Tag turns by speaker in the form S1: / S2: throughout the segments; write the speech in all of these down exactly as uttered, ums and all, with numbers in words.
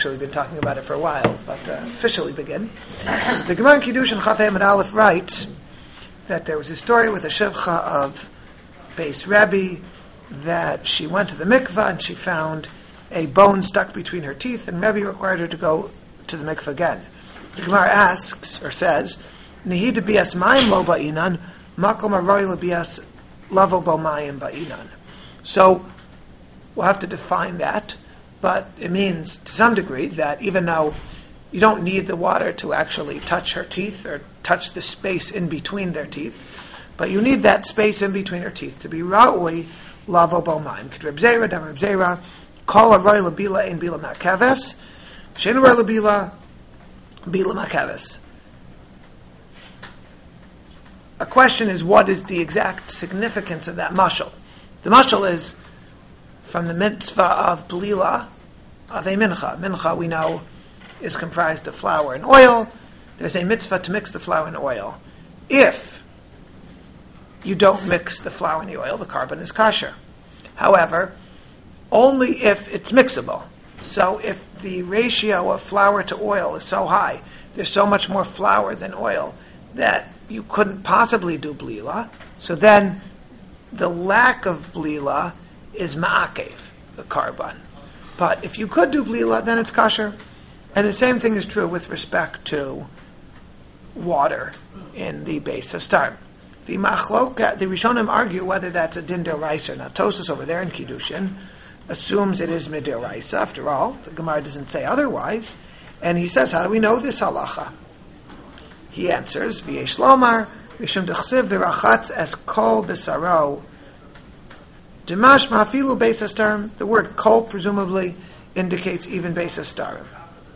S1: Actually, we've been talking about it for a while, but uh, officially begin. The Gemara in Kiddushin Chaf Hei Amud Aleph writes that there was a story with a shevcha of Beis Rebbe that she went to the mikvah and she found a bone stuck between her teeth, and Rebbe required her to go to the mikvah again. The Gemara asks, or says, Nihi de bias mayim lo ba'inan, makom aroi le bias lavo bo mayim ba'inan. So, we'll have to define that, but it means, to some degree, that even though you don't need the water to actually touch her teeth, or touch the space in between their teeth, but you need that space in between her teeth to be ra'ui lavo bo mayim. K'd Reb Zera, dam Reb Zera, kol aroi le bila ein bila ma'kaves, shein aroi le bila, bila ma'kaves. A question is, what is the exact significance of that mashal? The mashal is from the mitzvah of blila, of a mincha. Mincha, we know, is comprised of flour and oil. There's a mitzvah to mix the flour and oil. If you don't mix the flour and the oil, the carbon is kosher. However, only if it's mixable. So if the ratio of flour to oil is so high, there's so much more flour than oil, that you couldn't possibly do blila. So then the lack of blila is ma'akev, the carbon. But if you could do blila, then it's kosher. And the same thing is true with respect to water in the base of star. The machloka, the Rishonim argue whether that's a din d'oraisa or not. Tosfos over there in Kiddushin assumes it is midoraisa. After all, the Gemara doesn't say otherwise. And he says, how do we know this halacha? He answers, V'yesh lomar, Mishum d'chsiv v'rachatz es kol b'saro. Dimash ma'afilu beis hastarim. The word kol presumably indicates even beis hastarim.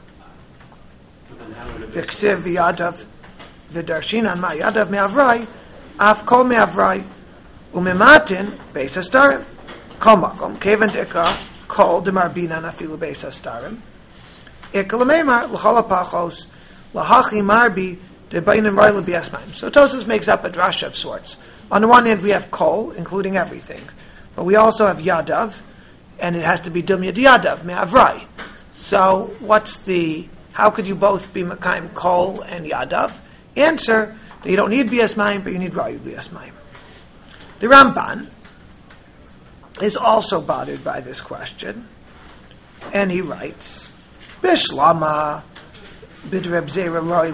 S1: V'ksiv v'yadav v'darshinan ma'yadav me'avrai, af kol me'avrai, u'mematin beis hastarim. Kol makom, kevan de'ka, kol demarbinan afilu beis hastarim. Ika l'meimar, l'chol ha'pachos, l'hachi marbi, so Tosfos makes up a drasha of sorts. On the one hand, we have kol, including everything, but we also have yadav, and it has to be dum yad yadav me'avrai. So, what's the? How could you both be mekayim kol and yadav? Answer: that you don't need bias mayim, but you need rayu bias mayim. The Ramban is also bothered by this question, and he writes: Bishlama. When it comes to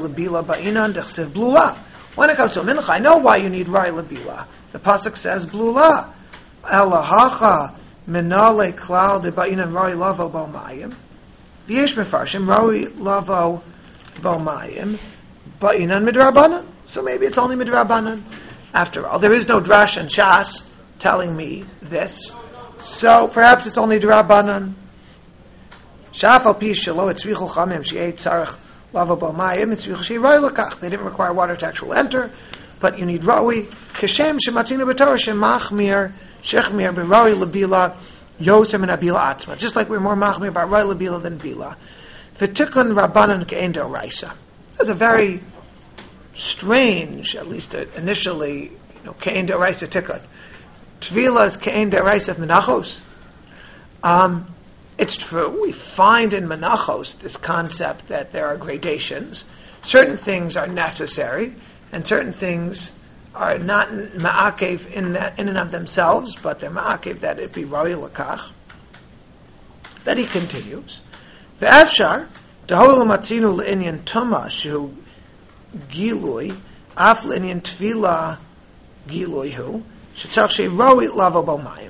S1: mincha, I know why you need rai labila. The pasuk says blula. Elahacha minale klal de ba'inan rai lavo bo mayim. V'yesh mefarshim rai lavo bo mayim ba'inan midrabanan. So maybe it's only midrabanan. After all, there is no drash and shas telling me this. So perhaps it's only drabanan. Shaf al pi shelo etzrichu chamim she'et tzarech. They didn't require water to actually enter, but you need rawi. Kishem shematzina b'torah shemachmir shechmir b'rawi labila yosem and abila atma. Just like we're more machmir about rawi labila than bila. V'tikun rabbanan ke'en d'oraisa. That's a very strange, at least initially, you know, ke'en d'oraisa tikun. Tvila is ke'en d'oraisa of menachos. Um. It's true, we find in Menachos this concept that there are gradations. Certain things are necessary, and certain things are not ma'akev in, that, in and of themselves, but they're ma'akev that it be roi lakach. Then he continues, Ve'afshar, Dehoil matzinu le'inyan tuma shu gilui, af le'inyan tvila gilui hu, shetzach she roi lavo bo mayim.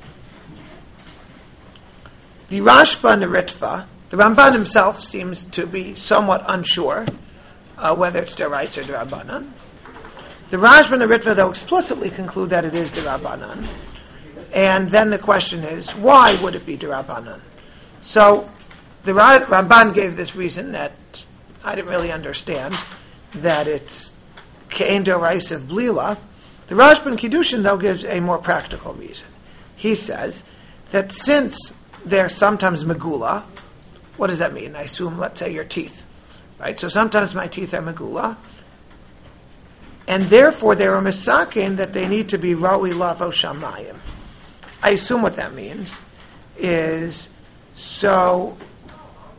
S1: The Rashba and the Ritva, the Ramban himself seems to be somewhat unsure uh, whether it's Derais or Derabanan. The Rashba and the Ritva, though, explicitly conclude that it is Derabanan. And then the question is, why would it be Derabanan? So, the Ramban gave this reason that I didn't really understand, that it's Ke'en Derais of Blila. The Rashba and Kiddushin, though, gives a more practical reason. He says that since they're sometimes megula. What does that mean? I assume, let's say, your teeth. Right? So sometimes my teeth are megula. And therefore they are misakin that they need to be rawi lavo shamayim. I assume what that means is, so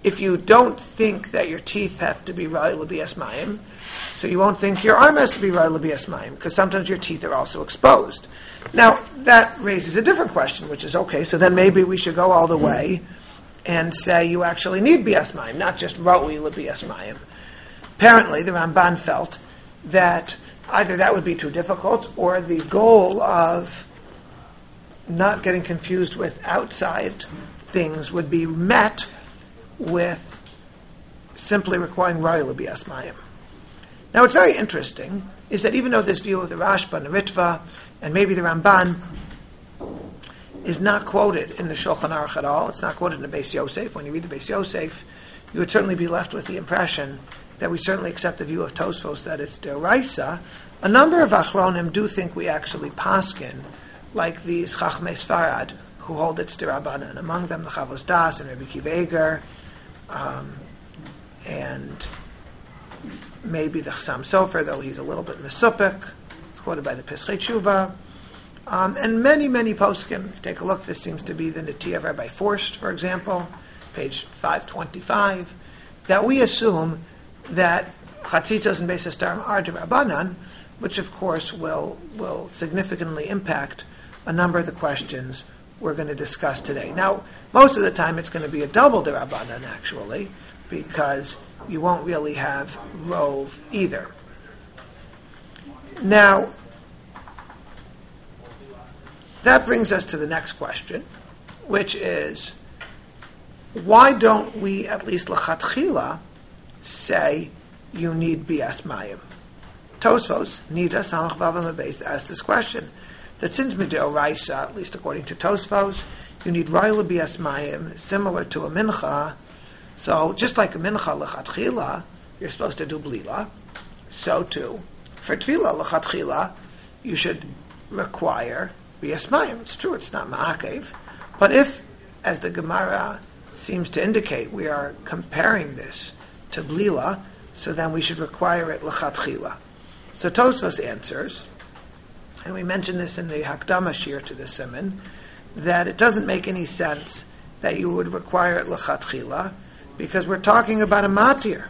S1: if you don't think that your teeth have to be Ra'il L'Bias Mayim, so you won't think your arm has to be Ra'il L'Bias Mayim, because sometimes your teeth are also exposed. Now, that raises a different question, which is, okay, so then maybe we should go all the way and say you actually need Bias Mayim, not just Ra'il L'Bias Mayim. Apparently, the Ramban felt that either that would be too difficult, or the goal of not getting confused with outside things would be met with simply requiring Ra'il L'Bias Mayim. Now, what's very interesting is that even though this view of the Rashba and the Ritva, and maybe the Ramban, is not quoted in the Shulchan Aruch at all, it's not quoted in the Beis Yosef. When you read the Beis Yosef, you would certainly be left with the impression that we certainly accept the view of Tosfos that it's D'Oraisa. A number of Achronim do think we actually paskin, like these Chachmei Sfarad, who hold it's D'Rabbanan. Among them, the Chavos Das and Rabbi Akiva Eiger, um, and maybe the Chassam Sofer, though he's a little bit Mesupik. It's quoted by the Pesachei Tshuva. Um, and many, many poskim. If you take a look, this seems to be the Netiya of Rabbi Forst, for example, page five twenty-five, that we assume that Chatzitzos and Beis Hastarim are D'Rabbanan, which of course will will significantly impact a number of the questions we're going to discuss today. Now, most of the time it's going to be a double D'Rabbanan, actually, because you won't really have Rov either. Now, that brings us to the next question, which is, why don't we, at least l'chatchila, say you need Bias Mayim? Tosfos, Nida, Samach Vav Mabez, asked this question, that since Mideoraisa, at least according to Tosfos, you need Ra'il L'Bias Mayim, similar to a Mincha, so just like a Mincha l'chatchila, you're supposed to do Blila, so too, for Tefillah l'chatchila, you should require Bias Mayim. It's true, it's not Ma'akev, but if, as the Gemara seems to indicate, we are comparing this to Blila, so then we should require it l'chatchila. So Tosfos answers, and we mentioned this in the Hakdama Shir to the Siman, that it doesn't make any sense that you would require it l'chatchila, because we're talking about a matir.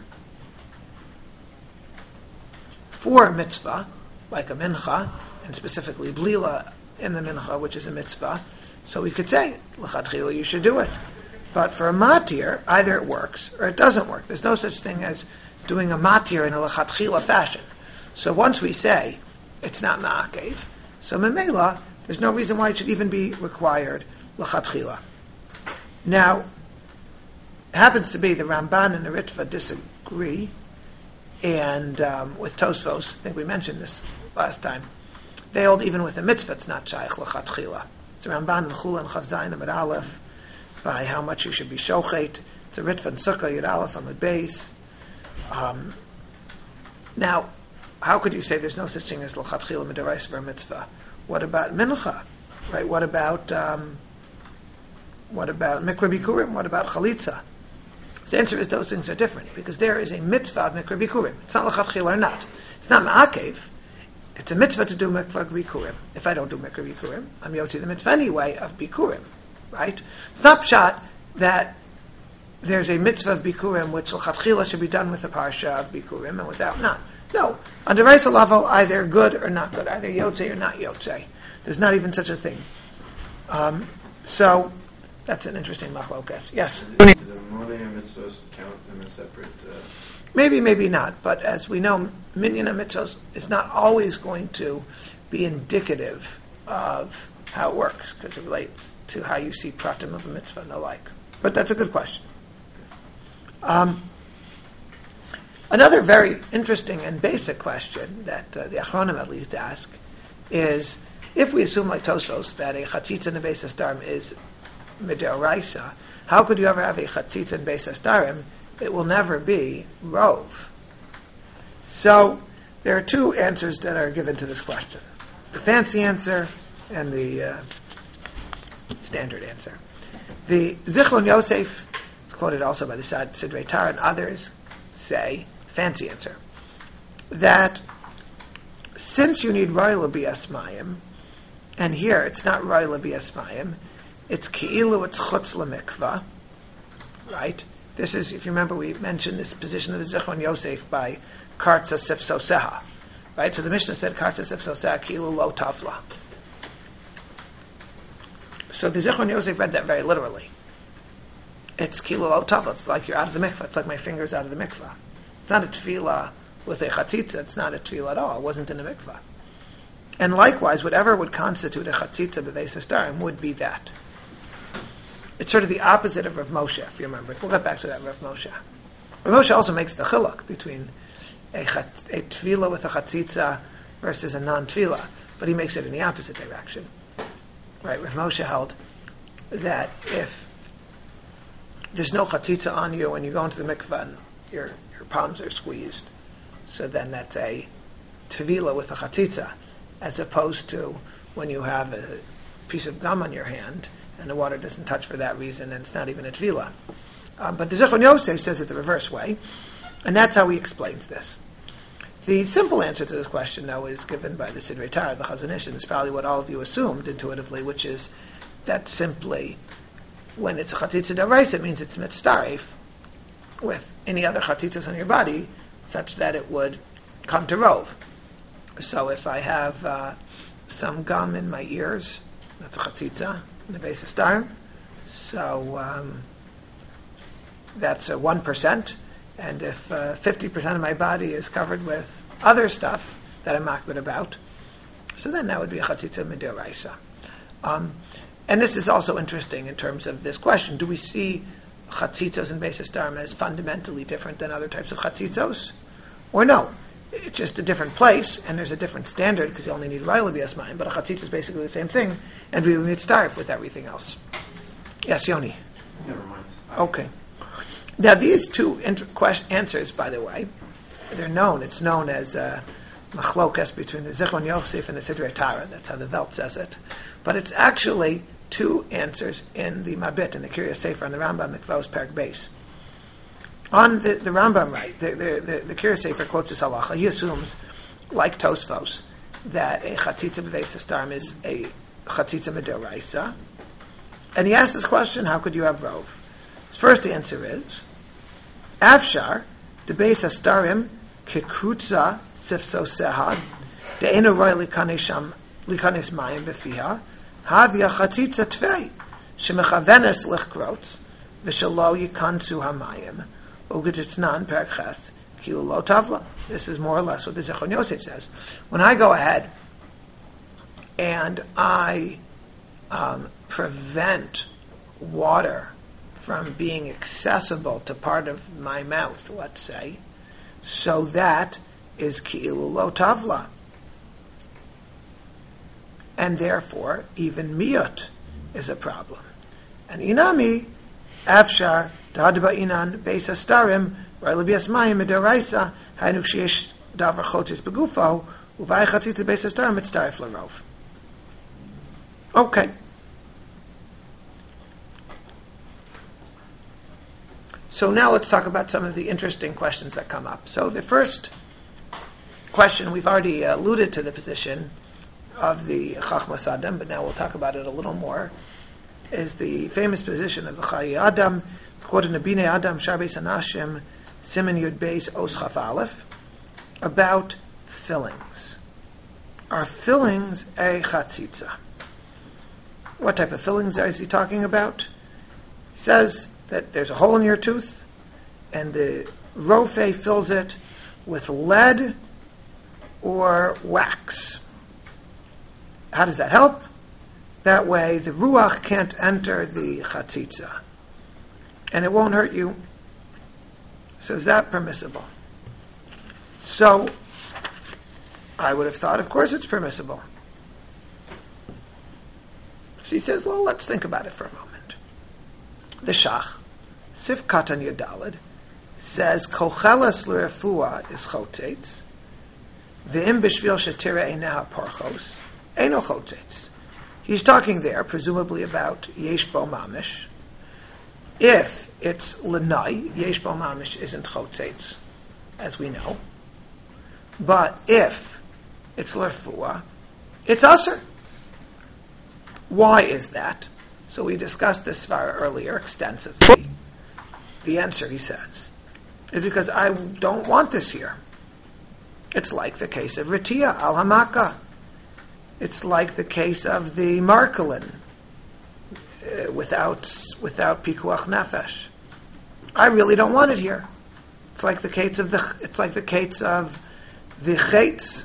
S1: For a mitzvah, like a mincha, and specifically blila in the mincha, which is a mitzvah, so we could say, l'chatchila, you should do it. But for a matir, either it works or it doesn't work. There's no such thing as doing a matir in a l'chatchila fashion. So once we say it's not ma'akev, so memela, there's no reason why it should even be required l'chatchila. Now, it happens to be the Ramban and the Ritva disagree, and um, with Tosfos, I think we mentioned this last time, they hold even with the mitzvah it's not shaykh l'chatchila. It's a Ramban and Chula and Chav Zayin and Aleph by how much you should be shochet. It's a Ritva and Sukkah Yud Aleph on the base. Um, now, how could you say there's no such thing as l'chatchila midorais for a mitzvah? What about mincha? Right? What about um, what about mikra bikurim? What about chalitza? The answer is those things are different, because there is a mitzvah of mikra bikurim. It's not l'chatchila or not. It's not ma'akev. It's a mitzvah to do mikra bikurim. If I don't do mikra bikurim, I'm yotzi the mitzvah anyway of bikurim. Right? It's not pshat that there's a mitzvah of bikurim which l'chatchila should be done with a parsha of bikurim and without not. No. On the right level, either good or not good, either yotze or not yotze. There's not even such a thing. Um, so, that's an interesting machlokas. Yes?
S2: Do the Monei mitzvahs count them as separate? Uh...
S1: Maybe, maybe not. But as we know, minyan mitzvahs is not always going to be indicative of how it works, because it relates to how you see pratim of a mitzvah and the like. But that's a good question. Um, another very interesting and basic question that uh, the Achronim at least ask is, if we assume like Tosfos that a chatzitza in the Beis Hastarim is midoraisa, how could you ever have a chatzitza in Beis Hastarim? It will never be rov. So there are two answers that are given to this question: the fancy answer and the uh, standard answer. The Zichron Yosef, it's quoted also by the Sad Sidrei Tar and others, say, fancy answer, that since you need Ra'il L'Bias Mayim, and here it's not Ra'il L'Bias Mayim, it's Ki'ilu, it's Chutz L'Mikvah, right? This is, if you remember, we mentioned this position of the Zichron Yosef by Kartza Sifsoseha. Right? So the Mishnah said Kartza Sifsoseha Kilu Lo Tavla. So the Zichron Yosef read that very literally. It's Kilu Lo Tavla. It's like you're out of the mikvah. It's like my finger's out of the mikvah. It's not a tefillah with a chatzitza. It's not a tefillah at all. It wasn't in a mikvah. And likewise, whatever would constitute a chatzitza b'veis hastarim would be that. It's sort of the opposite of Rav Moshe, if you remember. We'll get back to that, Rav Moshe. Rav Moshe also makes the chiluk between a, chat, a tefillah with a chatzitza versus a non-tefillah, but he makes it in the opposite direction. Right? Rav Moshe held that if there's no chatzitza on you when you go into the mikvah and your, your palms are squeezed, so then that's a tefillah with a chatzitza, as opposed to when you have a piece of gum on your hand and the water doesn't touch for that reason, and it's not even a tefillah. Um, but the Zichron Yosef says it the reverse way, and that's how he explains this. The simple answer to this question, though, is given by the Sidrei Torah, the Chazon Ish, and it's probably what all of you assumed intuitively, which is that simply, when it's a chatzitza d'oraisa, it means it's mitzdarif with any other chatzitzas on your body, such that it would come to rov. So if I have uh, some gum in my ears, that's a chatzitza in the base of star. So um, that's a one percent. And if uh, fifty percent of my body is covered with other stuff that I'm makbid about, so then that would be a chatzitza mid'oraisa. Um, and this is also interesting in terms of this question. Do we see chatzitzos and base of star as fundamentally different than other types of chatzitzos? Or no? It's just a different place, and there's a different standard because you only need Raya L'Bias Mayim, but a chatzitza is basically the same thing, and we would need starve with everything else. Yes, Yoni?
S2: Never mind.
S1: Okay. Now, these two inter- question- answers, by the way, they're known. It's known as uh, machlokas between the Zichron Yosef and the Sidrei Torah. That's how the Welt says it. But it's actually two answers in the Mabit, in the Kiryas Sefer, and the Rambam, Mikvahos Perek Beis. On the, the Rambam, right, the, the, the, the Kiryas Sefer quotes this halacha. He assumes, like Tosfos, that a chatzitza b'veis hastarim is a chatzitza mid'oraisa. And he asks this question, how could you have rov? His first answer is, Afshar, the beis hastarim, kekrutza sifso sehad, de'ena roy likanes mayim befiha, havia chatzitza tvei, shemechavenes lichkrotz, v'shalo yikansu hamayim, ugetznan perches, kilu lo tavla. This is more or less what the Zichron Yosef says. When I go ahead and I um, prevent water from being accessible to part of my mouth, let's say, so that is ki'ilu lo tavla. And therefore, even miyut is a problem. And inami, afshar, da'adba inan, beis hastarim, ra'y l'bias mayim, mid'oraisa, hainu ksheyesh davar chotzis begufo, uvay chatzitza beis hastarim, mitzdarif l'rov. Okay. So now let's talk about some of the interesting questions that come up. So the first question, we've already alluded to the position of the Chachmas Adam, but now we'll talk about it a little more, is the famous position of the Chayi Adam. It's quoted in Bnei Adam, Shar Beis Anashim, Siman Yud Beis, Os Chaf Aleph, about fillings. Are fillings a chatzitza? What type of fillings is he talking about? He says that there's a hole in your tooth, and the rofe fills it with lead or wax. How does that help? That way the ruach can't enter the chatzitza, and it won't hurt you. So is that permissible? So I would have thought, of course it's permissible. She says, well, let's think about it for a moment. The Shach, Sif Katan Yadalid, says, Kochelas l'refua is chotzetz, v'im b'shvil shetira eina parchos, eino chotzetz. He's talking there, presumably about yesh bo mamish. If it's l'nai, yesh bo mamish isn't chotzetz, as we know. But if it's l'refua, it's aser. Why is that? So we discussed this svara earlier extensively. the answer, he says, is because I don't want this here. It's like the case of Ritia, al Hamaka. It's like the case of the Markolin, uh, without without Pikuach Nefesh. I really don't want it here. It's like the case of the it's like the case of the Chetz.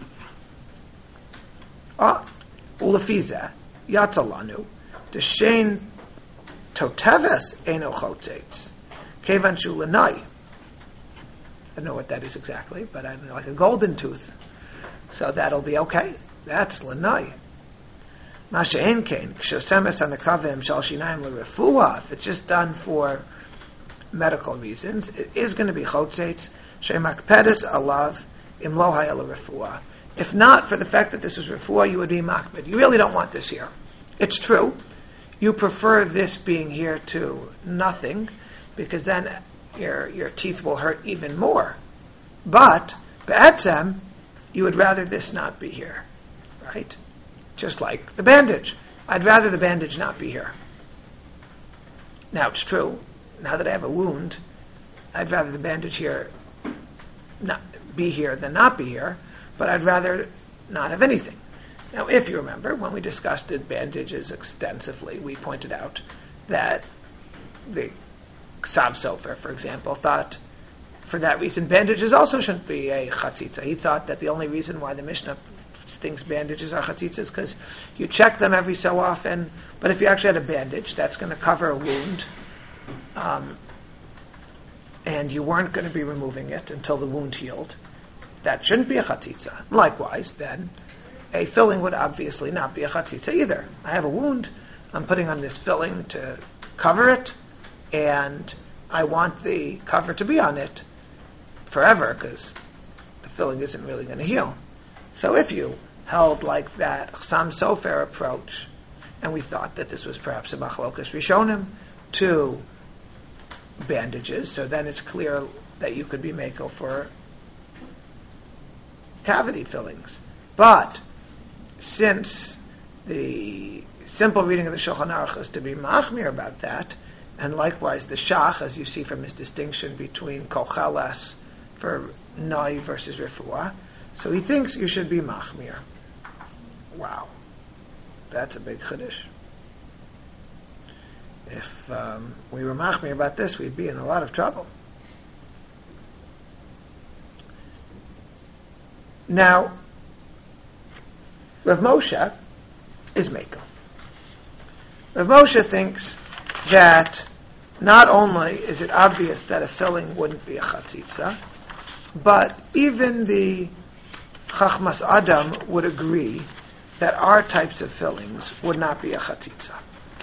S1: Ah, Ulefiza, Yatzalanu, Deshain Toteves Eno Chotzetz, Kevan Shulanai. I don't know what that is exactly, but I know, like a golden tooth. So that'll be okay. That's lanai. Masha Enkein, Kshosemes Anakavim Shal Shinaim L'Refuah. If it's just done for medical reasons, it is going to be chotzetz. Shemakpedes alav imlo hayel L'Refuah. If not for the fact that this is refuah, you would be makbid. You really don't want this here. It's true. You prefer this being here to nothing, because then your your teeth will hurt even more. But be'etzem, you would rather this not be here, right? Just like the bandage. I'd rather the bandage not be here. Now it's true. Now that I have a wound, I'd rather the bandage here not be here than not be here. But I'd rather not have anything. Now, if you remember, when we discussed bandages extensively, we pointed out that the Ksav Sofer, for example, thought for that reason bandages also shouldn't be a chatzitza. He thought that the only reason why the Mishnah thinks bandages are chatzitza is because you check them every so often, but if you actually had a bandage, that's going to cover a wound, um, and you weren't going to be removing it until the wound healed. That shouldn't be a chatzitza. Likewise, then, a filling would obviously not be a chatzitza either. I have a wound, I'm putting on this filling to cover it, and I want the cover to be on it forever, because the filling isn't really going to heal. So if you held like that Chasam Sofer approach, and we thought that this was perhaps a machlokas rishonim to bandages, so then it's clear that you could be meko for cavity fillings. But since the simple reading of the Shulchan Aruch is to be machmir about that, and likewise the Shach, as you see from his distinction between kocheles for nai versus refuah, so he thinks you should be machmir. Wow, that's a big chiddush. If um, we were machmir about this, we'd be in a lot of trouble. Now, Rav Moshe is Mekel. Rav Moshe thinks that not only is it obvious that a filling wouldn't be a chatzitza, but even the Chachmas Adam would agree that our types of fillings would not be a chatzitza.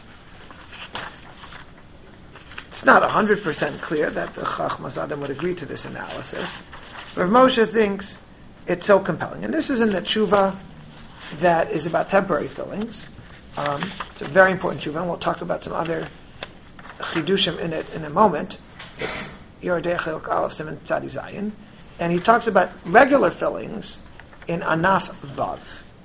S1: It's not one hundred percent clear that the Chachmas Adam would agree to this analysis. Rav Moshe thinks it's so compelling. And this is in the tshuva that is about temporary fillings. Um, it's a very important tshuva, and we'll talk about some other chidushim in it in a moment. It's Yerodei Chiluk Aleph Siman Tzadi Zayin. And he talks about regular fillings in Anaf Vav.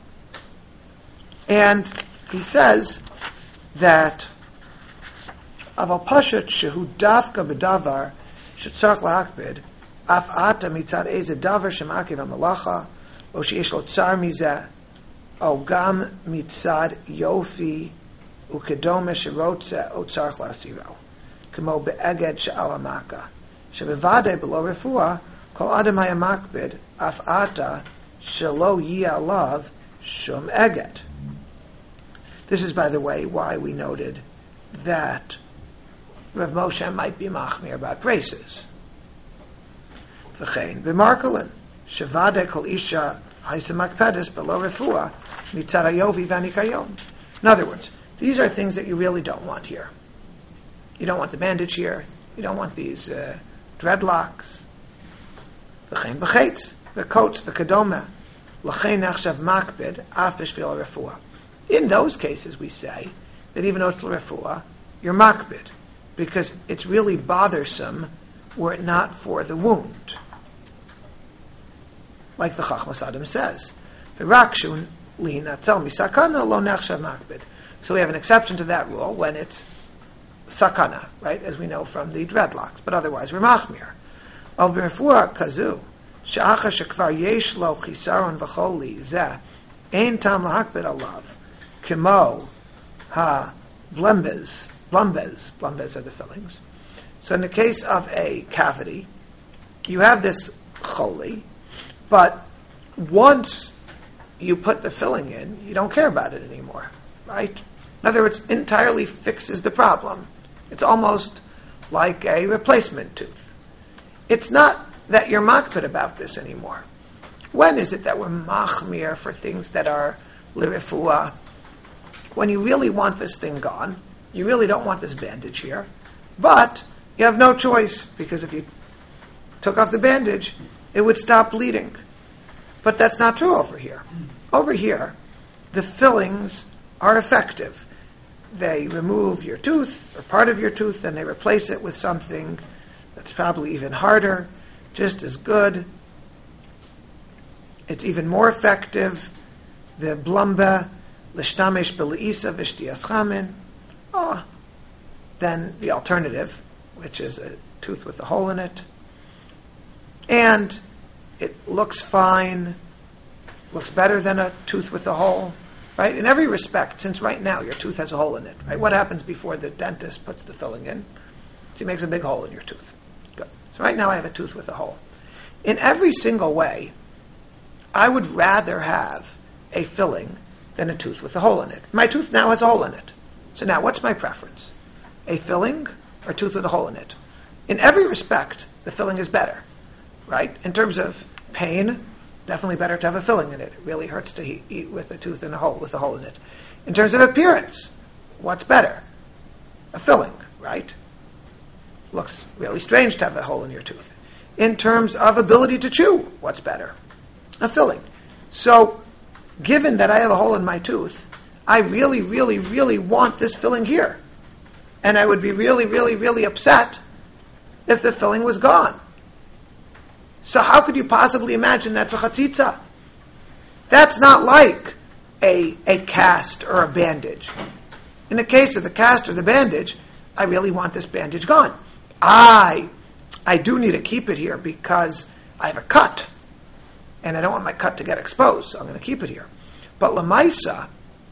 S1: And he says that Aval Pashat Shehu Davka B'Davar Shetzarch La'akbid Af Ata Mitzad Eze Davar Shemakiv HaMalacha O Sheish Lo Tzar Mizeh O Gam Mitzad Yofi Ukedome Sherotze O Tzarch La'asiro Kemo Be'eged She'al HaMaka Shebevadei Below Refuah Kol Adam HaYamakbid Af Ata Shelo Yeh Alav Shum Eged. This is, by the way, why we noted that Rav Moshe might be machmir about braces. V'chein b'markolin shevade kol isha ha'isa makpedes below refuah mitzad hayovi v'anikayon. In other words, these are things that you really don't want here. You don't want the bandage here. You don't want these uh, dreadlocks. V'chein b'chetz v'kotz v'kedoma l'chein nachshav makped af b'shvil refuah. In those cases, we say that even though it's refuah, you're makbid, because it's really bothersome were it not for the wound. Like the Chachmas Adam says, "V'rakshun lihinatzel misakana lo nachshav makbid." So we have an exception to that rule when it's sakana, right, as we know from the dreadlocks, but otherwise we're machmir. Al b'refuah kazu, she'acha shekvar yesh lo chisaron v'choli zeh, ein tam lahakbid alav, kimo ha blembez, blembez, blembez are the fillings. So in the case of a cavity, you have this choli, but once you put the filling in, you don't care about it anymore, right? In other words, entirely fixes the problem. It's almost like a replacement tooth. It's not that you're makbid about this anymore. When is it that we're machmir for things that are lirifua? When you really want this thing gone, you really don't want this bandage here, but you have no choice, because if you took off the bandage, it would stop bleeding. But that's not true over here. Over here, the fillings are effective. They remove your tooth, or part of your tooth, and they replace it with something that's probably even harder, just as good. It's even more effective. The blumba, l'shtamesh b'le'isa v'shtiyas chamin, oh, than the alternative, which is a tooth with a hole in it. And it looks fine, looks better than a tooth with a hole, right? In every respect, since right now your tooth has a hole in it, right? What happens before the dentist puts the filling in? So he makes a big hole in your tooth. Good. So right now I have a tooth with a hole. In every single way, I would rather have a filling than a tooth with a hole in it. My tooth now has a hole in it. So now what's my preference? A filling or a tooth with a hole in it? In every respect, the filling is better, right? In terms of pain, definitely better to have a filling in it. It really hurts to he- eat with a tooth in a hole, with a hole in it. In terms of appearance, what's better? A filling, right? Looks really strange to have a hole in your tooth. In terms of ability to chew, what's better? A filling. So, given that I have a hole in my tooth, I really, really, really want this filling here. And I would be really, really, really upset if the filling was gone. So how could you possibly imagine that's a chatzitza? That's not like a, a cast or a bandage. In the case of the cast or the bandage, I really want this bandage gone. I, I do need to keep it here because I have a cut, and I don't want my cut to get exposed, so I'm going to keep it here. But lamaisa,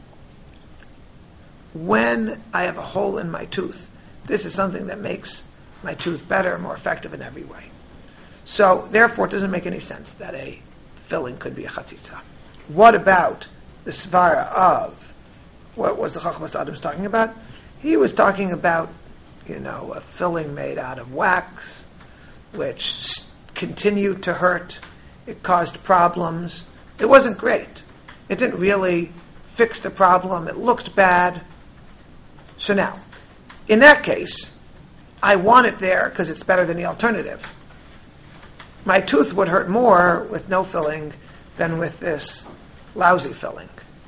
S1: when I have a hole in my tooth, this is something that makes my tooth better, more effective in every way. So, therefore, it doesn't make any sense that a filling could be a chatzitza. What about the svara of, what was the Chachmas Adam's talking about? He was talking about, you know, a filling made out of wax, which continued to hurt. It caused problems. It wasn't great. It didn't really fix the problem. It looked bad. So now, in that case, I want it there because it's better than the alternative. My tooth would hurt more with no filling than with this lousy filling.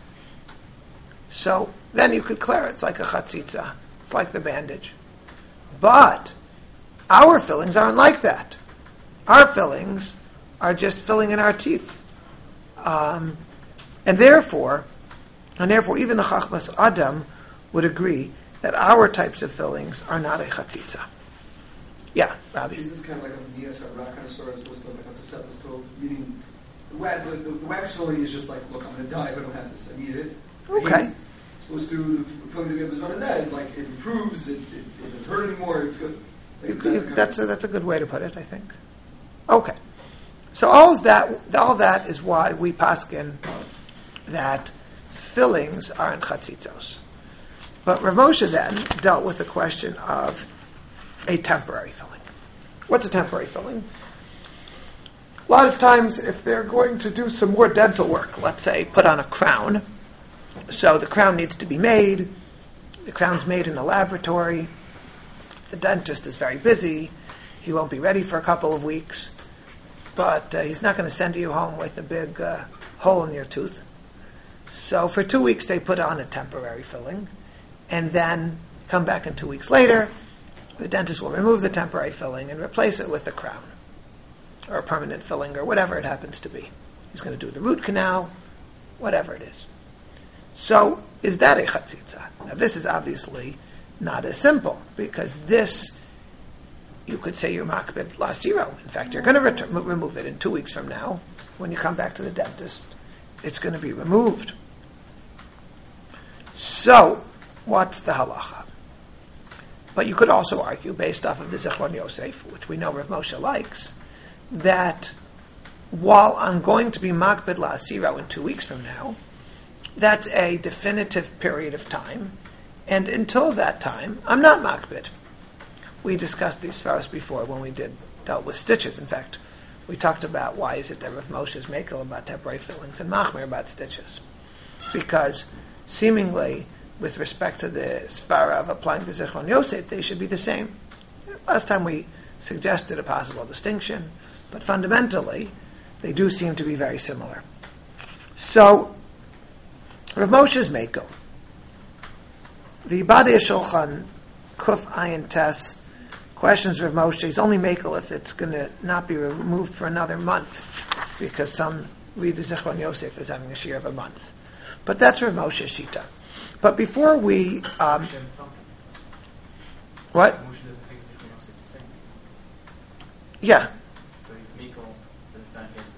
S1: So then you could clear it. It's like a chatzitza. It's like the bandage. But our fillings aren't like that. Our fillings are just filling in our teeth. Um, and therefore, and therefore even the Chachmas Adam would agree that our types of fillings are not a chatzitza. Yeah, Rabbi.
S3: Is this kind of like a Mias or Ra kind of story as opposed to like a Tosefta stove? Meaning, the wax, the, the, the wax filling is just like, look, I'm going to die if I don't have this. I need it.
S1: Okay.
S3: It's supposed to, the fillings that we have as one as that is like, it improves, it, it, it doesn't hurt anymore, it's good. Like,
S1: You,
S3: that
S1: you,
S3: kind of-
S1: that's a, that's a good way to put it, I think. Okay. So all of that, all that is why we paskin that fillings aren't chatzitzos. But Rav Moshe then dealt with the question of a temporary filling. What's a temporary filling? A lot of times, if they're going to do some more dental work, let's say put on a crown, so the crown needs to be made, the crown's made in a laboratory, the dentist is very busy, he won't be ready for a couple of weeks, but uh, he's not going to send you home with a big uh, hole in your tooth. So for two weeks they put on a temporary filling, and then come back in two weeks later, the dentist will remove the temporary filling and replace it with a crown, or a permanent filling, or whatever it happens to be. He's going to do the root canal, whatever it is. So, is that a chatzitza? Now this is obviously not as simple, because this, you could say you're makbid la zero. In fact, you're going to ret- remove it in two weeks from now. When you come back to the dentist, it's going to be removed. So, what's the halacha? But you could also argue, based off of the Zichron Yosef, which we know Rav Moshe likes, that while I'm going to be makbid la zero in two weeks from now, that's a definitive period of time, and until that time, I'm not makbid. We discussed these faras before when we did dealt with stitches. In fact, we talked about why is it that Rav Moshe is makel about temporary fillings and machmir about stitches, because seemingly, with respect to the svara of applying the Zichron Yosef, they should be the same. Last time we suggested a possible distinction, but fundamentally, they do seem to be very similar. So, Rav Moshe is makel. The Badei Shulchan Kuf Ayin Tes questions Rav Moshe. He's only makel if it's going to not be removed for another month, because some read the Zichron Yosef as having a shear of a month. But that's Rav Moshe's shita. But before we, um, what? Yeah.
S4: So he's makel, but it's not here.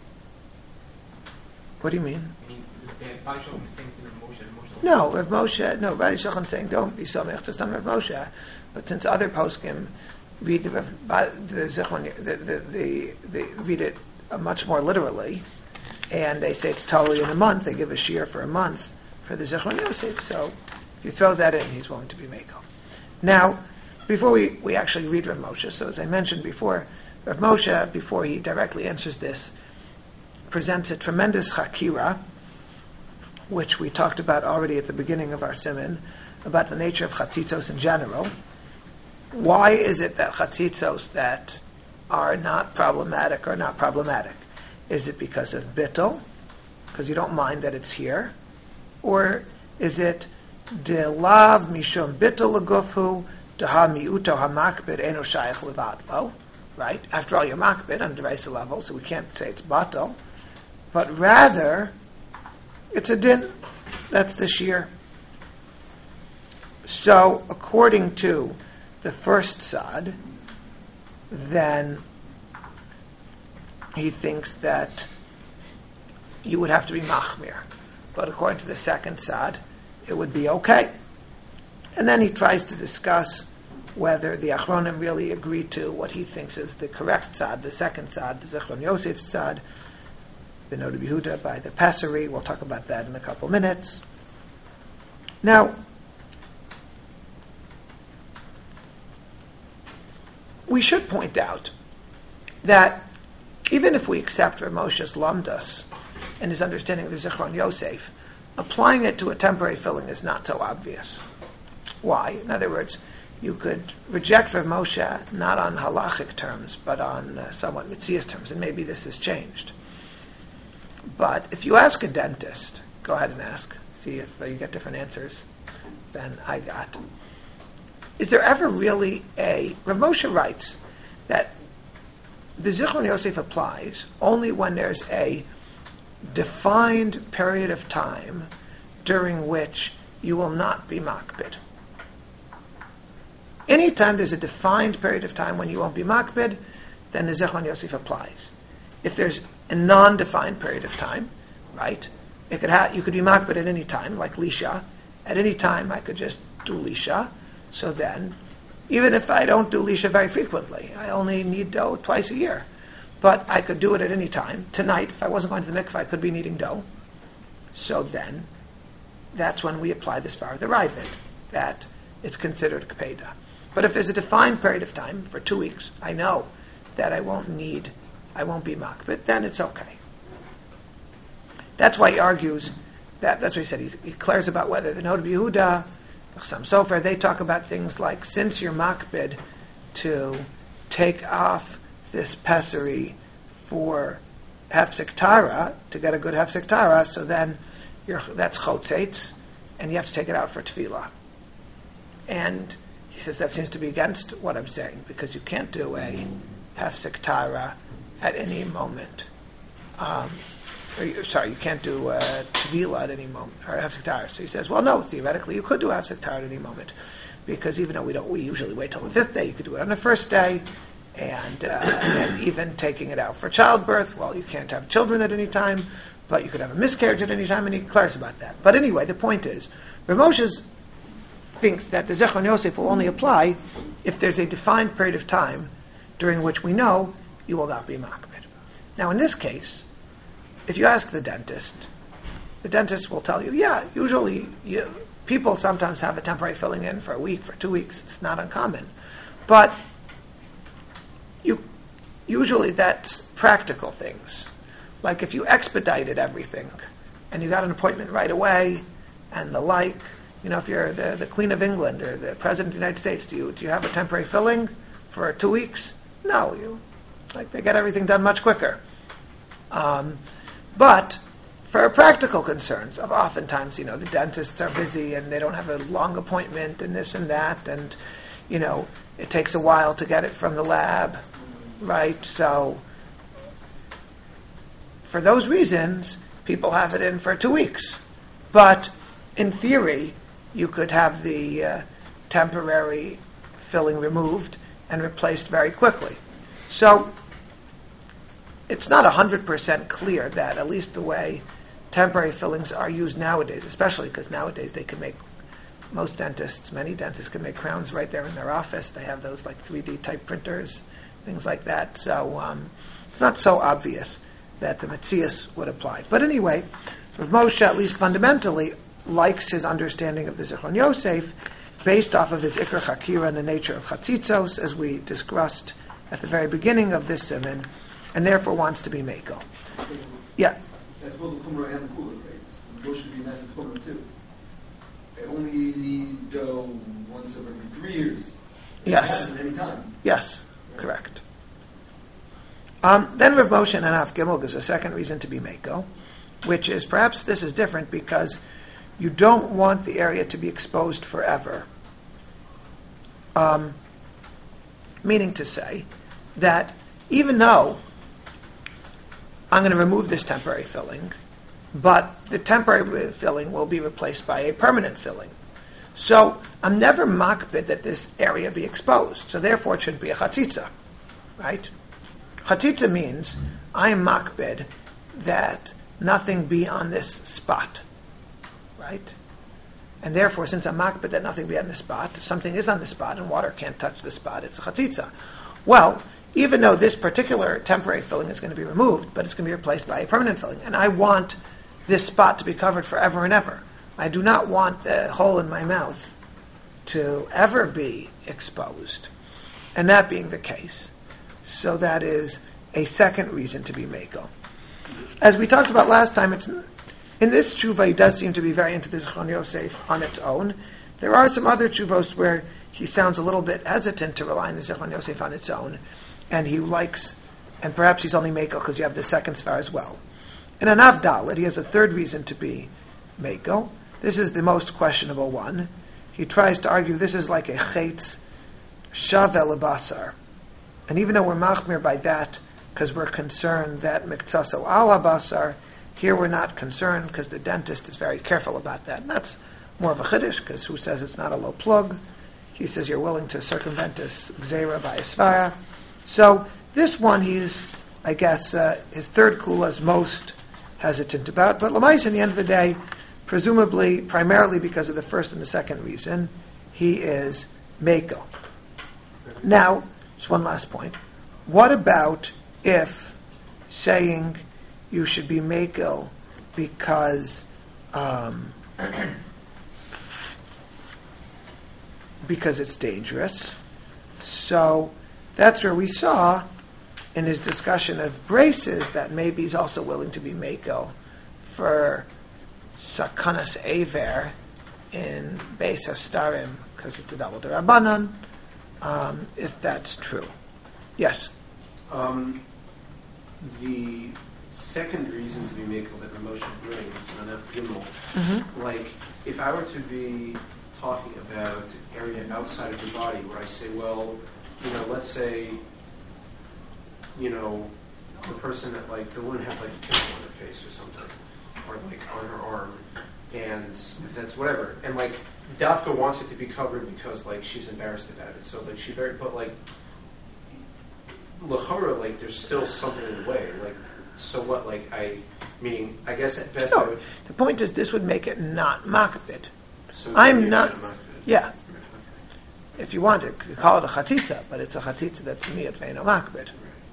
S1: What do you mean?
S4: I mean, the Badei Shulchan is saying to Rav Moshe.
S1: No, Rav Moshe, no, Badei Shulchan is saying don't be somech just on Rav Moshe. But since other poskim read the the Zichron, the, the, the, they read it uh, much more literally, and they say it's totally in a month, they give a shear for a month for the Zichron Yosef. So if you throw that in, he's willing to be makel. Now, before we, we actually read Rav Moshe, so as I mentioned before, Rav Moshe, before he directly answers this, presents a tremendous chakira, which we talked about already at the beginning of our siman, about the nature of chatzitzos in general. Why is it that chatzitzos that are not problematic are not problematic? Is it because of bittul, because you don't mind that it's here? Or is it de lav mishum bittul legufhu deha miuto hamakbid eno shayach levatlo? Right? After all, you're makbid on derisa level, so we can't say it's batal. But rather, it's a din. That's the shear. So, according to the first sad, then he thinks that you would have to be machmir. But according to the second sad, it would be okay. And then he tries to discuss whether the Achronim really agree to what he thinks is the correct sad, the second sad, the Zichron Yosef sad, the Noda B'Yehuda by the Passeri. We'll talk about that in a couple minutes. Now, we should point out that even if we accept Rav Moshe's lamdas and his understanding of the Zichron Yosef, applying it to a temporary filling is not so obvious. Why? In other words, you could reject Rav Moshe not on halachic terms, but on uh, somewhat mitzias terms, and maybe this has changed. But if you ask a dentist, go ahead and ask, see if uh, you get different answers than I got. Is there ever really a... Rav Moshe writes that the Zichron Yosef applies only when there's a defined period of time during which you will not be makbid. Anytime there's a defined period of time when you won't be makbid, then the Zichron Yosef applies. If there's a non-defined period of time, right, it could ha- you could be makbid at any time, like Lisha. At any time I could just do Lisha. So then, even if I don't do Lisha very frequently, I only need dough twice a year. But I could do it at any time. Tonight, if I wasn't going to the mikveh, I could be needing dough. So then, that's when we apply this far the Ravid, that it's considered kpeda. But if there's a defined period of time, for two weeks, I know that I won't need, I won't be makbid, then it's okay. That's why he argues that, that's what he said, he, he declares about whether the Noda B'Yehuda, some Sofer, they talk about things like, since you're makbid to take off this pessary for hefsek tara, to get a good hefsek tara, so then you're, that's chotzetz, and you have to take it out for tefillah. And he says that seems to be against what I'm saying, because you can't do a hefsek tara at any moment. Um, or you, sorry, you can't do uh, tefillah at any moment, or hefsek tara. So he says, well, no, theoretically you could do hefsek tara at any moment. because even though we don't, we usually wait till the fifth day, you could do it on the first day, and, uh, and even taking it out for childbirth. Well, you can't have children at any time, but you could have a miscarriage at any time, and he declares about that. But anyway, the point is, Rav Moshe thinks that the Zechron Yosef will only apply if there's a defined period of time during which we know you will not be makbid. Now, in this case, if you ask the dentist, the dentist will tell you, yeah, usually you, people sometimes have a temporary filling in for a week, for two weeks. It's not uncommon. But you usually that's practical things. Like if you expedited everything and you got an appointment right away and the like, you know, if you're the, the Queen of England or the President of the United States, do you do you have a temporary filling for two weeks? No, you like they get everything done much quicker. Um, but for practical concerns, of oftentimes, you know, the dentists are busy and they don't have a long appointment and this and that, and you know, it takes a while to get it from the lab, right? So for those reasons, people have it in for two weeks. But in theory, you could have the uh, temporary filling removed and replaced very quickly. So it's not one hundred percent clear that, at least the way temporary fillings are used nowadays, especially because nowadays they can make, most dentists, many dentists can make crowns right there in their office. They have those like three D type printers, things like that. So um, it's not so obvious that the Metzias would apply. But anyway, Rav Moshe, at least fundamentally, likes his understanding of the Zichron Yosef based off of his Iker Chakira and the nature of Chatzitzos, as we discussed at the very beginning of this siman, and therefore wants to be Mako. Yeah?
S3: That's both the Kumra and the Kula, right? Both should be massive Kumra too. They only need uh, once every three years. It
S1: Yes.
S3: can happen any time.
S1: Yes, correct. Um, then Rav Moshe and Anaf Gimel gives a second reason to be Mako, which is perhaps this is different because you don't want the area to be exposed forever. Um, meaning to say that even though I'm going to remove this temporary filling, but the temporary filling will be replaced by a permanent filling. So I'm never makbid that this area be exposed. So therefore it should be a chatzitza, right? Chatzitza means I am makbid that nothing be on this spot, right? And therefore, since I'm makbid that nothing be on the spot, if something is on the spot and water can't touch the spot, it's a chatzitza. Well, even though this particular temporary filling is going to be removed, but it's going to be replaced by a permanent filling, and I want this spot to be covered forever and ever. I do not want the hole in my mouth to ever be exposed. And that being the case, so that is a second reason to be Mako. As we talked about last time, it's in this tshuva, he does seem to be very into the Zichron Yosef on its own. There are some other tshuvos where he sounds a little bit hesitant to rely on the Zichron Yosef on its own, and he likes, and perhaps he's only Mako because you have the second svar as well. In an Abdalit, he has a third reason to be Mako. This is the most questionable one. He tries to argue this is like a chetz shavel basar. And even though we're machmir by that, because we're concerned that miktzaso al habasar, here we're not concerned because the dentist is very careful about that. And that's more of a chiddush, because who says it's not a low plug? He says you're willing to circumvent this gzeira by a svara. So this one he's, I guess, uh, his third kula is most hesitant about. But Lamais, in the end of the day, presumably, primarily because of the first and the second reason, he is Mako. Now, just one last point. What about if saying you should be Mako because um, because it's dangerous? So that's where we saw in his discussion of braces that maybe he's also willing to be Mako for Sakanas Aver in Beis Hastarim because it's a double derabanan, um, if that's true. Yes?
S5: Um, the second reason to be Mako that Ramosha brings, Manaf Gimel,
S1: Mm-hmm.
S5: like if I were to be talking about an area outside of the body where I say, well, you know, let's say, you know, the person that, like, the woman had like a pimple on her face or something, or like on her arm, and if that's whatever, and like Dafka wants it to be covered because like she's embarrassed about it. So like she very, but like l'chora, like there's still something in the way. Like so what? Like I meaning I guess at best. I
S1: No,
S5: would,
S1: the point is this would make it not makbid.
S5: so
S1: I'm
S5: you're
S1: not-
S5: kind of
S1: Yeah. If you want it, you could call it a chatzitza, but it's a chatzitza that's miyat ve'eno makbid.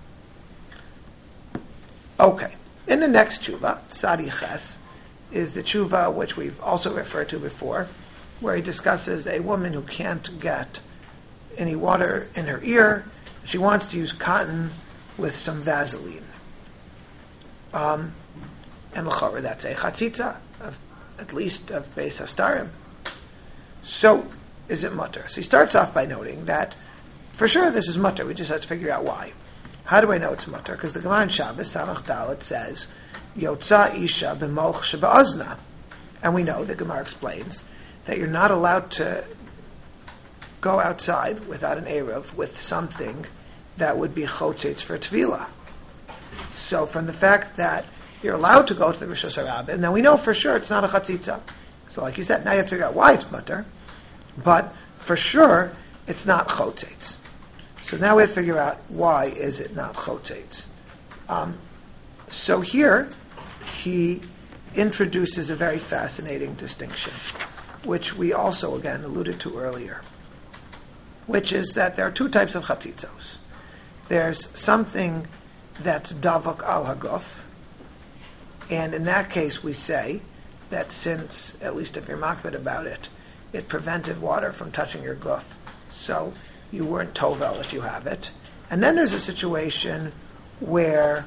S1: Okay. In the next tshuva, Sadi Ches, is the tshuva which we've also referred to before, where he discusses a woman who can't get any water in her ear. She wants to use cotton with some Vaseline. Um, and l'chora, that's a chatzitza, of, at least of Beis Hastarim. So, is it mutter? So he starts off by noting that, for sure this is mutter, we just have to figure out why. How do I know it's mutter? Because the Gemara in Shabbos, Samach Dalet, says, Yotza Isha b'molch sheba'ozna. And we know, the Gemara explains, that you're not allowed to go outside without an Erev with something that would be chotzetz for Tvila. So from the fact that you're allowed to go to the Rosh Hashanah, and then we know for sure it's not a chatzitza. So like you said, now you have to figure out why it's mutter, but for sure it's not chotzetz. So now we have to figure out why is it not chotzetz. Um, so here he introduces a very fascinating distinction, which we also again alluded to earlier, which is that there are two types of chatzitzos. There's something that's davok al haguf, and in that case we say that since, at least if you're makbid about it, it prevented water from touching your guf, so you weren't tovel if you have it. And then there's a situation where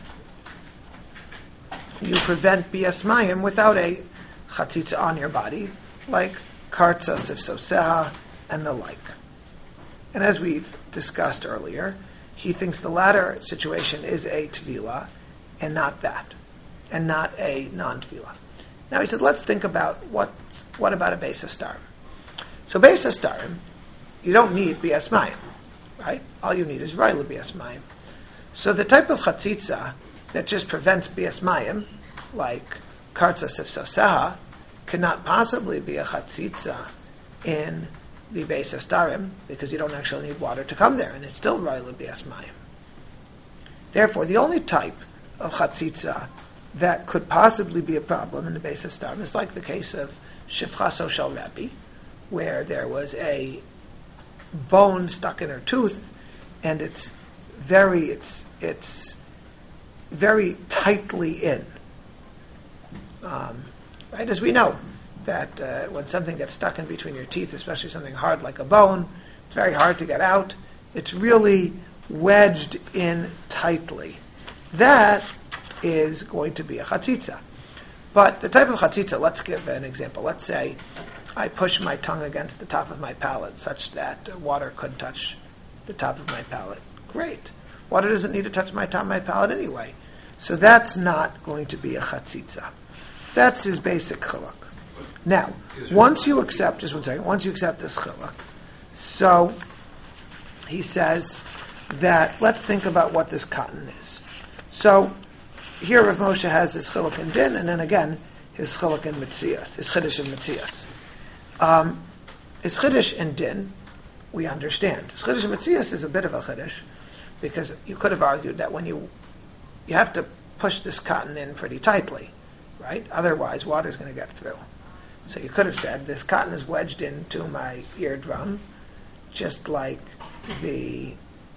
S1: you prevent bias mayim without a chatzitza on your body, like kartza sifsoseha and the like. And as we've discussed earlier, he thinks the latter situation is a tvila and not that, and not a non-tvila. Now he said, let's think about what what about a beis hastarim. So beis hastarim, you don't need bias mayim, right? All you need is rayla bias mayim. So the type of chatzitza that just prevents bias mayim, like kartza sifsoseha, cannot possibly be a chatzitza in the beis hastarim, because you don't actually need water to come there, and it's still rayla bias mayim. Therefore, the only type of chatzitza that could possibly be a problem in the beis hastarim is like the case of shifchaso shel Rebbe, where there was a bone stuck in her tooth, and it's very it's it's very tightly in. Um, right, as we know that uh, when something gets stuck in between your teeth, especially something hard like a bone, it's very hard to get out. It's really wedged in tightly. That is going to be a chatzitza. But the type of chatzitza, let's give an example. Let's say I push my tongue against the top of my palate such that uh, water could touch the top of my palate. Great. Water doesn't need to touch my top of my palate anyway. So that's not going to be a chatzitza. That's his basic chiluk. Now, once you accept, just one second, once you accept this chiluk, so he says that let's think about what this cotton is. So here Rav Moshe has his chiluk in din, and then again his chiluk in mitzias, his chiddush in mitzias. Um, his chiddush in din, we understand. His chiddush in mitzias is a bit of a chiddush, because you could have argued that when you you have to push this cotton in pretty tightly, right? Otherwise, water's going to get through. So you could have said this cotton is wedged into my eardrum, just like the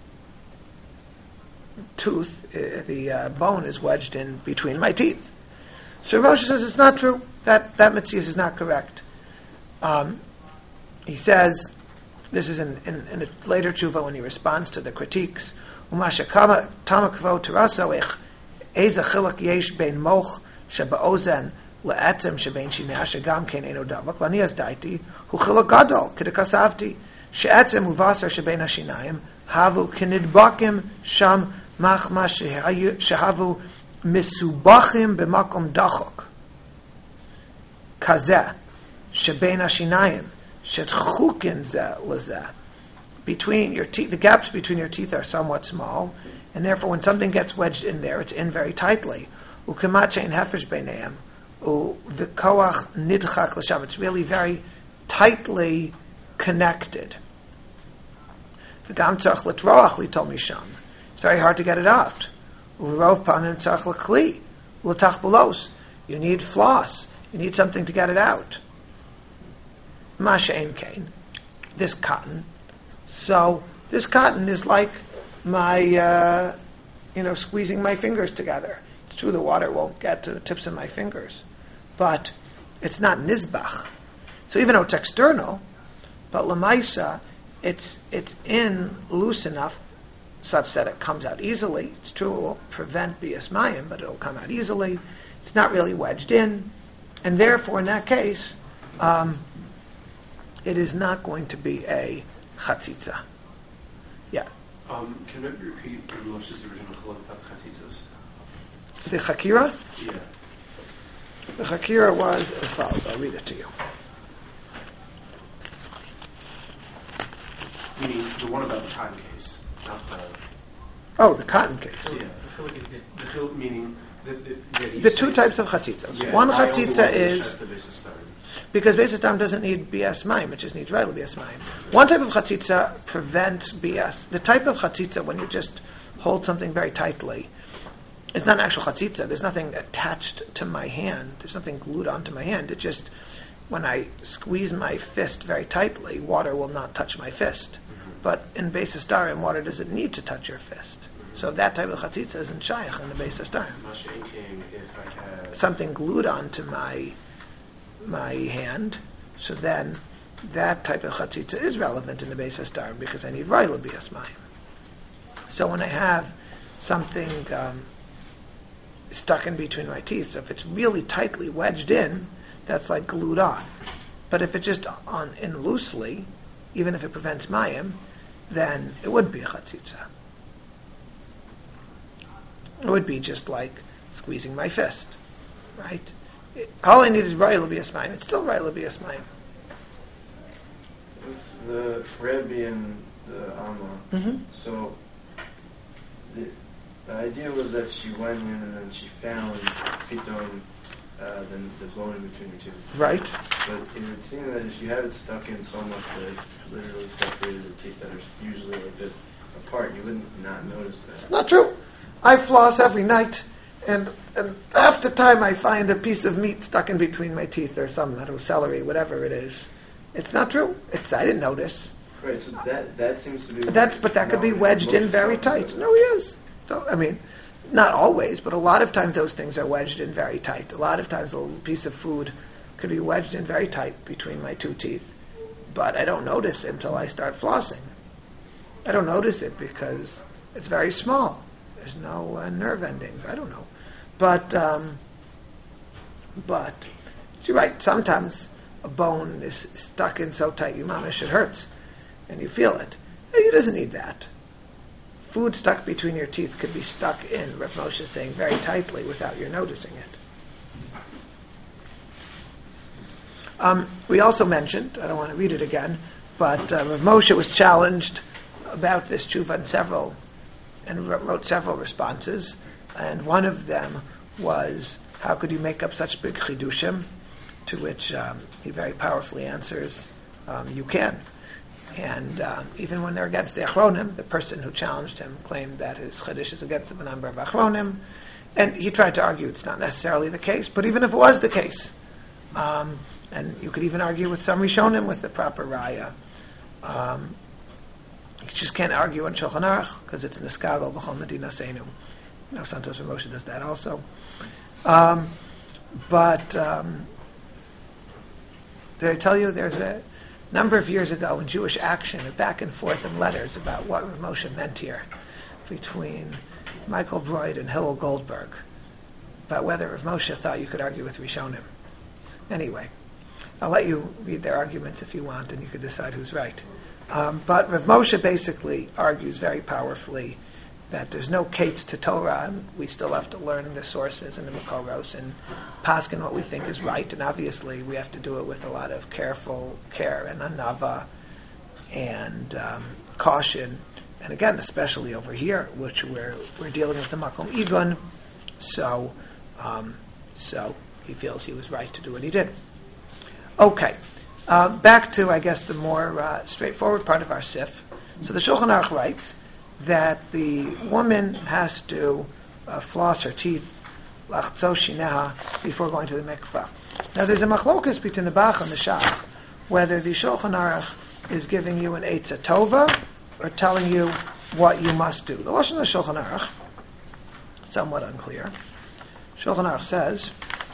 S1: tooth, uh, the uh, bone is wedged in between my teeth. So Rosh says it's not true. That that mitzias is not correct. Um, he says, this is in, in, in a later tshuva when he responds to the critiques. Umasha kama tamakvo teraso ech eza chilak yesh bein moch shebaozen le'etzem shebein shinei shegam ken eno davak lanias daiti hu chilak gadol kedekasavti she'etzem uvasar shebein hashinayim havu kenidbakim sham machma shehavu misubachim b'makom dachok kazeh shebein hashinayim shetchukin zeh lezeh. Between your teeth, the gaps between your teeth are somewhat small, and therefore when something gets wedged in there, it's in very tightly. Ukemache in hefesh beineim, u v'koach nidchak l'sham. It's really very tightly connected. V'gam tzarich l'troach litol misham. It's very hard to get it out. U'rov panim tzarich l'kli l'tach belos. You need floss. You need something to get it out. Ma she'en kain. This cotton. So this cotton is like my, uh, you know, squeezing my fingers together. It's true the water won't get to the tips of my fingers, but it's not nizbach. So even though it's external, but lamaisa, it's it's in loose enough such that it comes out easily. It's true it won't prevent bias mayim, but it'll come out easily. It's not really wedged in, and therefore in that case, um, it is not going to be a chatzitza. Yeah.
S5: Um, can you repeat Moshe's original chalak about the chatzitzas?
S1: The chakira?
S5: Yeah.
S1: The chakira was as follows. I'll read it to you.
S5: Meaning the one about the cotton case, not the...
S1: Oh, the cotton case.
S5: Yeah.
S4: I feel like it did.
S5: The fil- meaning... The, the, that he's
S1: The two
S5: saying-
S1: types of chatzitzas.
S5: Yeah,
S1: One
S5: I only
S1: chatzitza
S5: want to
S1: is...
S5: check the basis time.
S1: Because Beis Hastam doesn't need B S mayim, it just needs regular B S mayim. One type of chatzitza prevents B S. The type of chatzitza, when you just hold something very tightly, is not an actual chatzitza. There's nothing attached to my hand. There's nothing glued onto my hand. It just, when I squeeze my fist very tightly, water will not touch my fist.
S5: Mm-hmm.
S1: But in Beis Hastam, water doesn't need to touch your fist.
S5: Mm-hmm.
S1: So that type of chatzitza isn't shaykh in the Beis Hastam.
S5: Masha Inking, if I had...
S1: Something glued onto my my hand, so then that type of chatzitza is relevant in the Beis Hastam because I need Raila Bias Mayim. So when I have something um, stuck in between my teeth, so if it's really tightly wedged in, that's like glued on. But if it's just on in loosely, even if it prevents Mayim, then it would be a chatzitza. It would be just like squeezing my fist, right? It, all I need is Raila Bias Mayim. It's still Raila Bias Mayim.
S2: With the Rebbe and the Amma,
S1: Mm-hmm.
S2: so the, the idea was that she went in and then she found piton, uh, the, the bone in between the teeth.
S1: Right.
S2: But it would seem that if you have it stuck in so much that it's literally separated the teeth that are usually like this apart, you wouldn't not notice that.
S1: It's not true. I floss every night, and, and half the time I find a piece of meat stuck in between my teeth or some, I don't know, celery, whatever it is. It's not true. It's I didn't notice.
S2: Right, so that that seems to be...
S1: That's but that could be
S2: No,
S1: wedged in
S2: most
S1: very
S2: times.
S1: tight. No, he is. So, I mean, not always, but a lot of times those things are wedged in very tight. A lot of times a little piece of food could be wedged in very tight between my two teeth, but I don't notice it until I start flossing. I don't notice it because it's very small. There's no uh, nerve endings. I don't know, but um, but you're right. Sometimes a bone is stuck in so tight, you mamish, it hurts, and you feel it. He doesn't need that. Food stuck between your teeth could be stuck in, Rav Moshe is saying, very tightly without you noticing it. Um, we also mentioned, I don't want to read it again, but uh, Rav Moshe was challenged about this tshuva in several, and wrote several responses, and one of them was, how could you make up such big chidushim? To which um, he very powerfully answers, um, you can. And um, even when they're against the Achronim, the person who challenged him claimed that his Chiddush is against the number of Achronim, and he tried to argue it's not necessarily the case, but even if it was the case, um, and you could even argue with some Rishonim with the proper Raya, um, you just can't argue on Shulchan Aruch because it's Niskagal B'chol Medina Seinu. You know, Santos Moshe does that also. Um, but um, did I tell you there's a number of years ago in Jewish Action, a back and forth in letters about what Rav Moshe meant here between Michael Broyd and Hillel Goldberg about whether Rav Moshe thought you could argue with Rishonim. Anyway, I'll let you read their arguments if you want, and you can decide who's right. Um, but Rav Moshe basically argues very powerfully that there's no kates to Torah, and we still have to learn the sources and the Makoros and paskin what we think is right, and obviously we have to do it with a lot of careful care and anava and um, caution, and again, especially over here, which we're we're dealing with the Makom Igun, so um, so he feels he was right to do what he did. Okay, Uh, back to, I guess, the more uh, straightforward part of our sif. So the Shulchan Aruch writes that the woman has to uh, floss her teeth lachzo shineha before going to the mikvah. Now there's a machlokas between the Bach and the Shach whether the Shulchan Aruch is giving you an Eitzah Tova or telling you what you must do. The Lashon of the Shulchan Aruch, somewhat unclear. Shulchan Aruch says,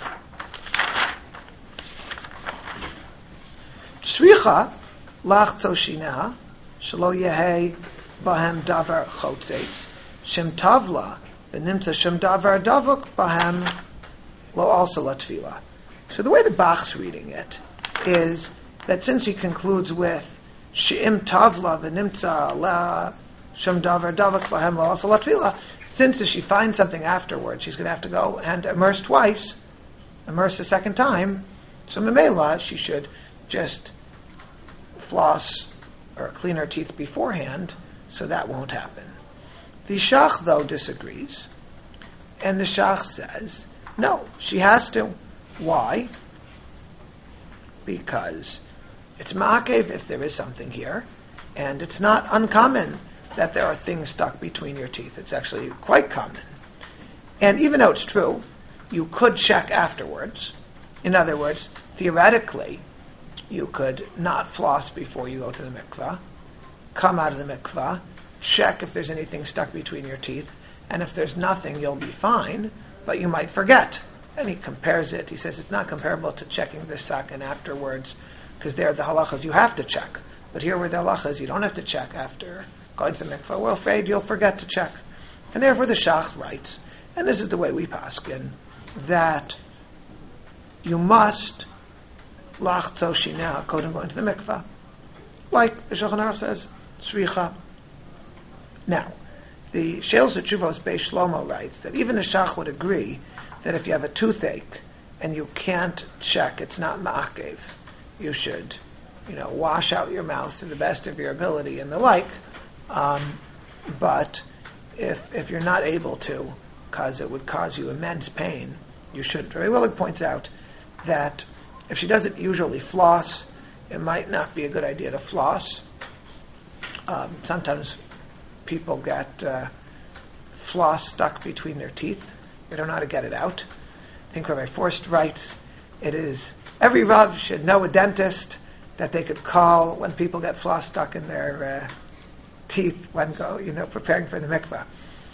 S1: Shricha lachzo shineha shelo yehei bahem davar chotzetz shem tavla v'nimtza shem davar davuk bahem lo also latfila. So the way the Bach's reading it is that since he concludes with she'im tavla v'nimtza la shem davar davuk bahem lo also latfila, since if she finds something afterwards, she's going to have to go and immerse twice, immerse a second time. So memela, she should just floss or clean her teeth beforehand, so that won't happen. The Shach, though, disagrees, and the Shach says, no, she has to. Why? Because it's ma'akev if there is something here, and it's not uncommon that there are things stuck between your teeth. It's actually quite common. And even though it's true, you could check afterwards. In other words, theoretically, you could not floss before you go to the mikvah, come out of the mikvah, check if there's anything stuck between your teeth, and if there's nothing, you'll be fine, but you might forget. And he compares it. He says it's not comparable to checking the sakin afterwards, because there the halachas you have to check. But here with the halachas, you don't have to check after going to the mikvah. Well, afraid you'll forget to check. And therefore the Shach writes, and this is the way we paskin, that you must lachzo shineha kodem going to the mikvah. Like the Shulchan Aruch says, tzricha. Now, the Sheils Tshuvos Beis Shlomo writes that even the Shach would agree that if you have a toothache and you can't check, it's not ma'akev. You should, you know, wash out your mouth to the best of your ability and the like. Um, but if if you're not able to, because it would cause you immense pain, you shouldn't. Rabbi Willig points out that if she doesn't usually floss, it might not be a good idea to floss. Um, sometimes people get uh, floss stuck between their teeth. They don't know how to get it out. I think Rabbi Forst writes, it is, every Rav should know a dentist that they could call when people get floss stuck in their uh, teeth when go, you know, preparing for the mikvah.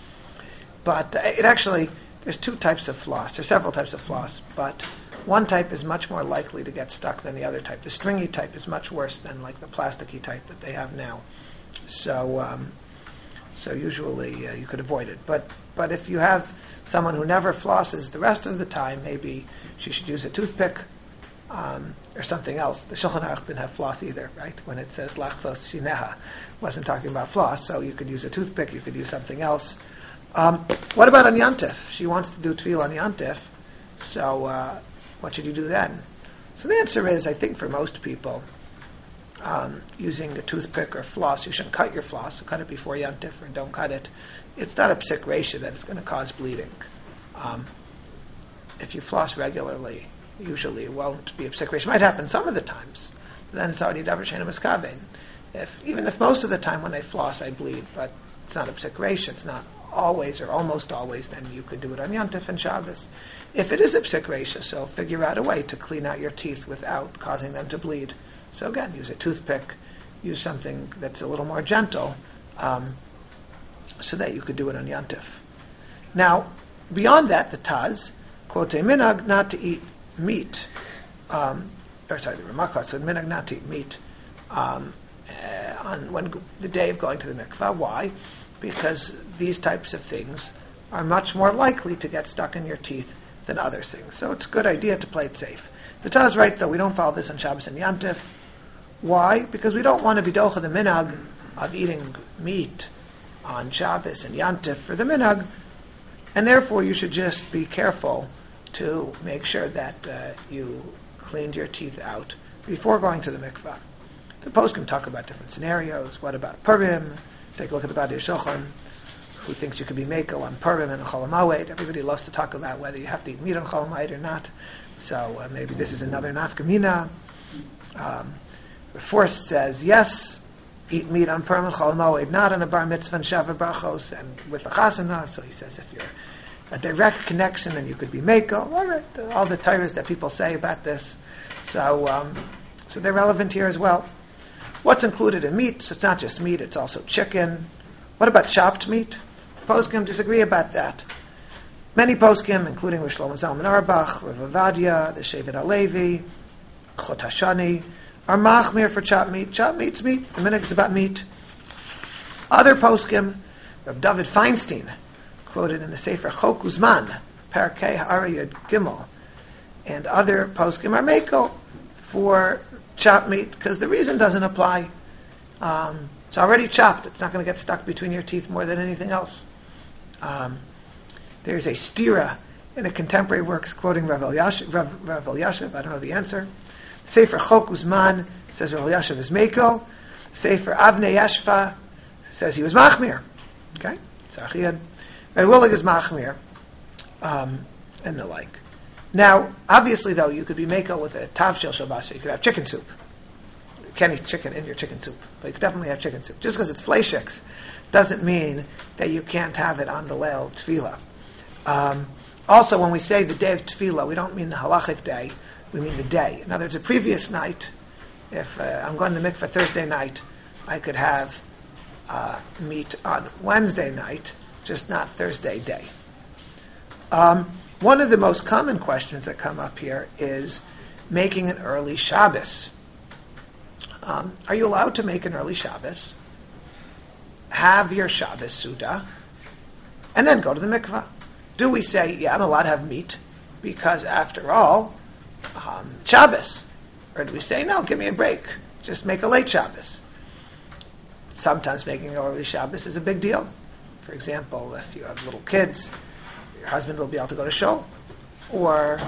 S1: But uh, it actually, there's two types of floss. There's several types of floss, but one type is much more likely to get stuck than the other type. The stringy type is much worse than like the plasticky type that they have now. So, um, so usually uh, you could avoid it. But but if you have someone who never flosses the rest of the time, maybe she should use a toothpick um, or something else. The Shulchan Aruch didn't have floss either, right? When it says lachzos shineha, wasn't talking about floss. So you could use a toothpick. You could use something else. Um, what about on Yantif? She wants to do tefillah on Yantif. So uh, what should you do then? So the answer is, I think for most people, um, using a toothpick or floss, you shouldn't cut your floss. So cut it before Yantif or don't cut it. It's not a psik reisha that it's going to cause bleeding. Um, if you floss regularly, usually it won't be a psik reisha. It might happen some of the times. Then it's already davar she'eino miskaven. If even if most of the time when I floss I bleed, but it's not a psik reisha, it's not always or almost always, then you could do it on Yantif and Shabbos. If it is a psik reisha, so figure out a way to clean out your teeth without causing them to bleed. So again, use a toothpick, use something that's a little more gentle, um, so that you could do it on Yantif. Now, beyond that, the Taz, quote, a minhag not to eat meat, um, or sorry, the Ramakot said minhag not to eat meat um, uh, on when the day of going to the mikvah. Why? Because these types of things are much more likely to get stuck in your teeth than other things. So it's a good idea to play it safe. The Taz is right, though, we don't follow this on Shabbos and Yantif. Why? Because we don't want to be docha the minhag of eating meat on Shabbos and Yantif for the minhag, and therefore you should just be careful to make sure that uh, you cleaned your teeth out before going to the mikvah. The post can talk about different scenarios. What about Purim? Take a look at the Badei Shulchan, who thinks you could be meko on Purim and Chol HaMoed. Everybody loves to talk about whether you have to eat meat on Chol HaMoed or not. So uh, maybe this is another nafka mina. Um, the fourth says, yes, eat meat on Purim and Chol Moed, not on a bar mitzvah and Shava Brachos, and with a chasana. So he says, if you're a direct connection, then you could be mekel. All right, all the Torahs that people say about this. So, um, so they're relevant here as well. What's included in meat? So it's not just meat; it's also chicken. What about chopped meat? Poskim disagree about that. Many poskim, including Rosh Shlomo Zalman Auerbach, Rav Ovadia, the Shevet HaLevi, Chot Hashani, are machmir for chopped meat. Chopped meat's meat. The minhag is about meat. Other poskim, Rav David Feinstein, quoted in the Sefer Chok Uzman, Parakei Ha'arayad Gimel, and other poskim are mekel for chopped meat because the reason doesn't apply. Um, it's already chopped. It's not going to get stuck between your teeth more than anything else. Um, there's a stira in a contemporary works quoting Rav Elyashiv. Rav, Rav Elyashiv, I don't know the answer. Sefer Chok Uzman says Rav Elyashiv is mekel. Sefer Avnei Yashva says he was machmir. Okay, Tzarchiyad. Rav Willig is machmir, um, and the like. Now, obviously, though, you could be mekel with a tav shel shabasa. You could have chicken soup. You can't eat chicken in your chicken soup, but you could definitely have chicken soup. Just because it's fleishiks doesn't mean that you can't have it on the leil tefillah. Um, also, when we say the day of tefillah, we don't mean the halachic day. We mean the day. In other words, a previous night, if uh, I'm going to mikveh Thursday night, I could have uh, meat on Wednesday night, just not Thursday day. Um, one of the most common questions that come up here is making an early Shabbos. Um, are you allowed to make an early Shabbos, have your Shabbos Suda, and then go to the mikvah? Do we say, yeah, I'm allowed to have meat because, after all, um, Shabbos? Or do we say, no, give me a break, just make a late Shabbos? Sometimes making an early Shabbos is a big deal. For example, if you have little kids, your husband will be able to go to shul. Or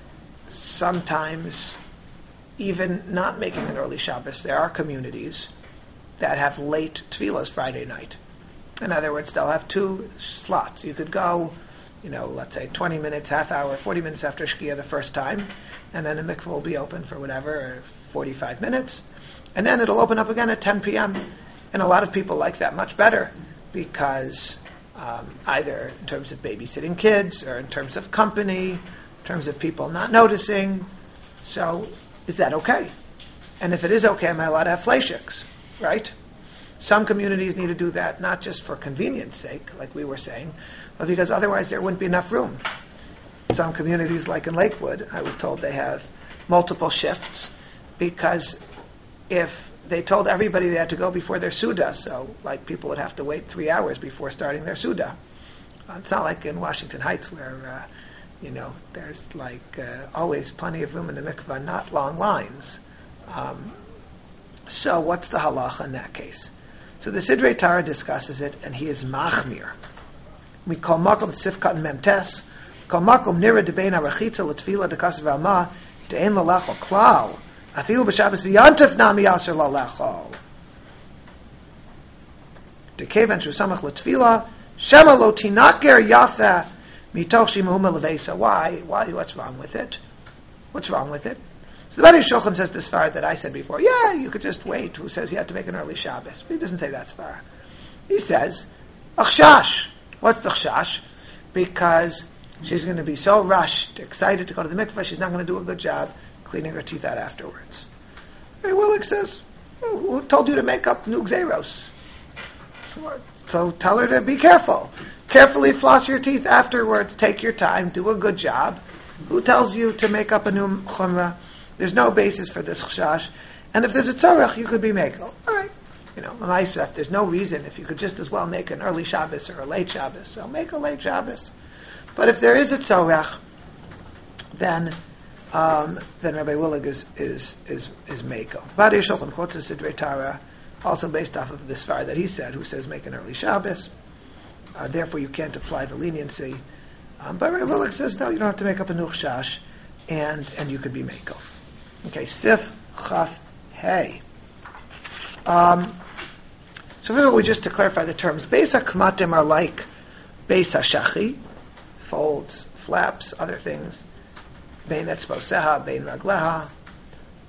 S1: sometimes even not making an early Shabbos, there are communities that have late tefillahs Friday night. In other words, they'll have two slots. You could go, you know, let's say twenty minutes, half hour, forty minutes after Shkia the first time, and then the mikveh will be open for whatever, forty-five minutes, and then it'll open up again at ten p.m. And a lot of people like that much better because um, either in terms of babysitting kids or in terms of company, in terms of people not noticing. So is that okay? And if it is okay, am I allowed to have fleishiks, right? Some communities need to do that not just for convenience sake, like we were saying, but because otherwise there wouldn't be enough room. Some communities, like in Lakewood, I was told they have multiple shifts because if they told everybody they had to go before their Suda, so like people would have to wait three hours before starting their Suda. Uh, it's not like in Washington Heights where, uh, you know, there's like uh, always plenty of room in the mikvah, not long lines. Um, so what's the halacha in that case? So the Sidrei Torah discusses it, and he is machmir. We call makom sifkat memtes, call makom nira debein arachitza l'tfila dekasav ramah de'en lalachol klal. Afilu b'Shabbos v'yantif nami aser lalachol. Dekevan shusamach l'tfila shema lo tinaker yafa mitoch shimahuma levesa. Why? Why? What's wrong with it? What's wrong with it? So the Bari Shulchan says this far that I said before. Yeah, you could just wait. Who says you have to make an early Shabbos? He doesn't say that far. He says, achshash. What's the chashash? Because she's going to be so rushed, excited to go to the mikveh, she's not going to do a good job cleaning her teeth out afterwards. Hey, Willig says, oh, who told you to make up new gzeros? So tell her to be careful. Carefully floss your teeth afterwards. Take your time. Do a good job. Who tells you to make up a new chumrah? There's no basis for this chashash. And if there's a tzorech, you could be mekel. All right. You know, L'maisa, there's no reason if you could just as well make an early Shabbos or a late Shabbos. So make a late Shabbos. But if there is a tzorech, then um, then Rabbi Willig is is is is mekel. Bari Shulchan quotes the Sidrei Torah, also based off of this far that he said, who says make an early Shabbos. Uh, therefore, you can't apply the leniency. Um, but Rabbi Willig says no, you don't have to make up a new chashash, and and you could be mekel. Okay, Sif Chaf Hey. Um, so first of all, just to clarify the terms, Beis HaKmatim are like Beis HaShachi, folds, flaps, other things. Bein Etzboseha, Bein Ragleha.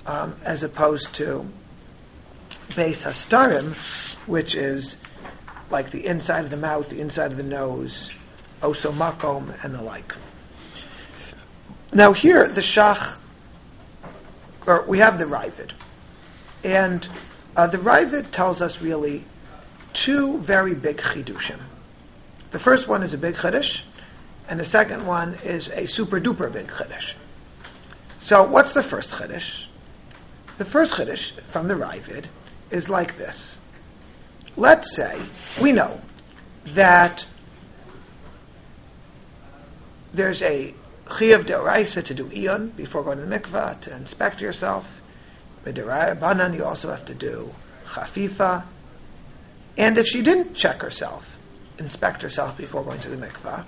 S1: um, as opposed to Beis Hastarim, which is like the inside of the mouth, the inside of the nose, Oso Makom, and the like. Now here, the Shach, or we have the Ravid, and uh, the Ravid tells us really two very big chidushim. The first one is a big chiddush, and the second one is a super duper big chiddush. So what's the first chiddush? The first chiddush from the Ravid is like this. Let's say we know that there's a chiyuv d'oraisa to do iyun before going to the mikvah, to inspect yourself. With d'Rabbanan, you also have to do chafifa. And if she didn't check herself, inspect herself before going to the mikvah,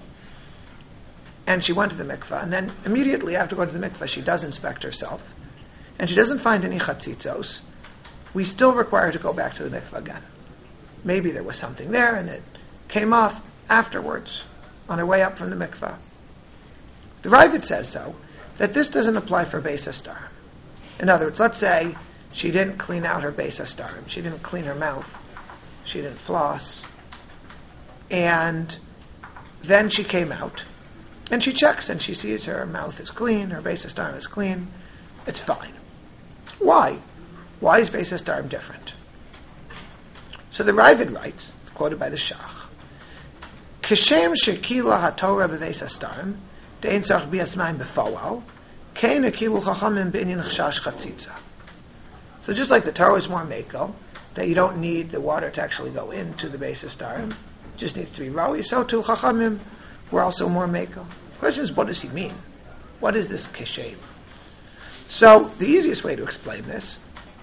S1: and she went to the mikvah, and then immediately after going to the mikvah, she does inspect herself, and she doesn't find any chatzitzos, we still require her to go back to the mikvah again. Maybe there was something there, and it came off afterwards, on her way up from the mikvah. The Ravid says, though, that this doesn't apply for Beis Hastarim. In other words, let's say she didn't clean out her Beis Hastarim, she didn't clean her mouth, she didn't floss, and then she came out, and she checks, and she sees her mouth is clean, her Beis Hastarim is clean, it's fine. Why? Why is Beis Hastarim different? So the Ravid writes, it's quoted by the Shach, Kishem shekila haTorah b'Beis Hastarim, de'en tzarich bias mayim b'foal, kein akilu chachamim b'inyan chashash chatzitza. So just like the Torah is more mekel, that you don't need the water to actually go into the Beis Hastarim, it just needs to be rawi, so too chachamim were also more mekel. The question is, what does he mean? What is this kishem? So the easiest way to explain this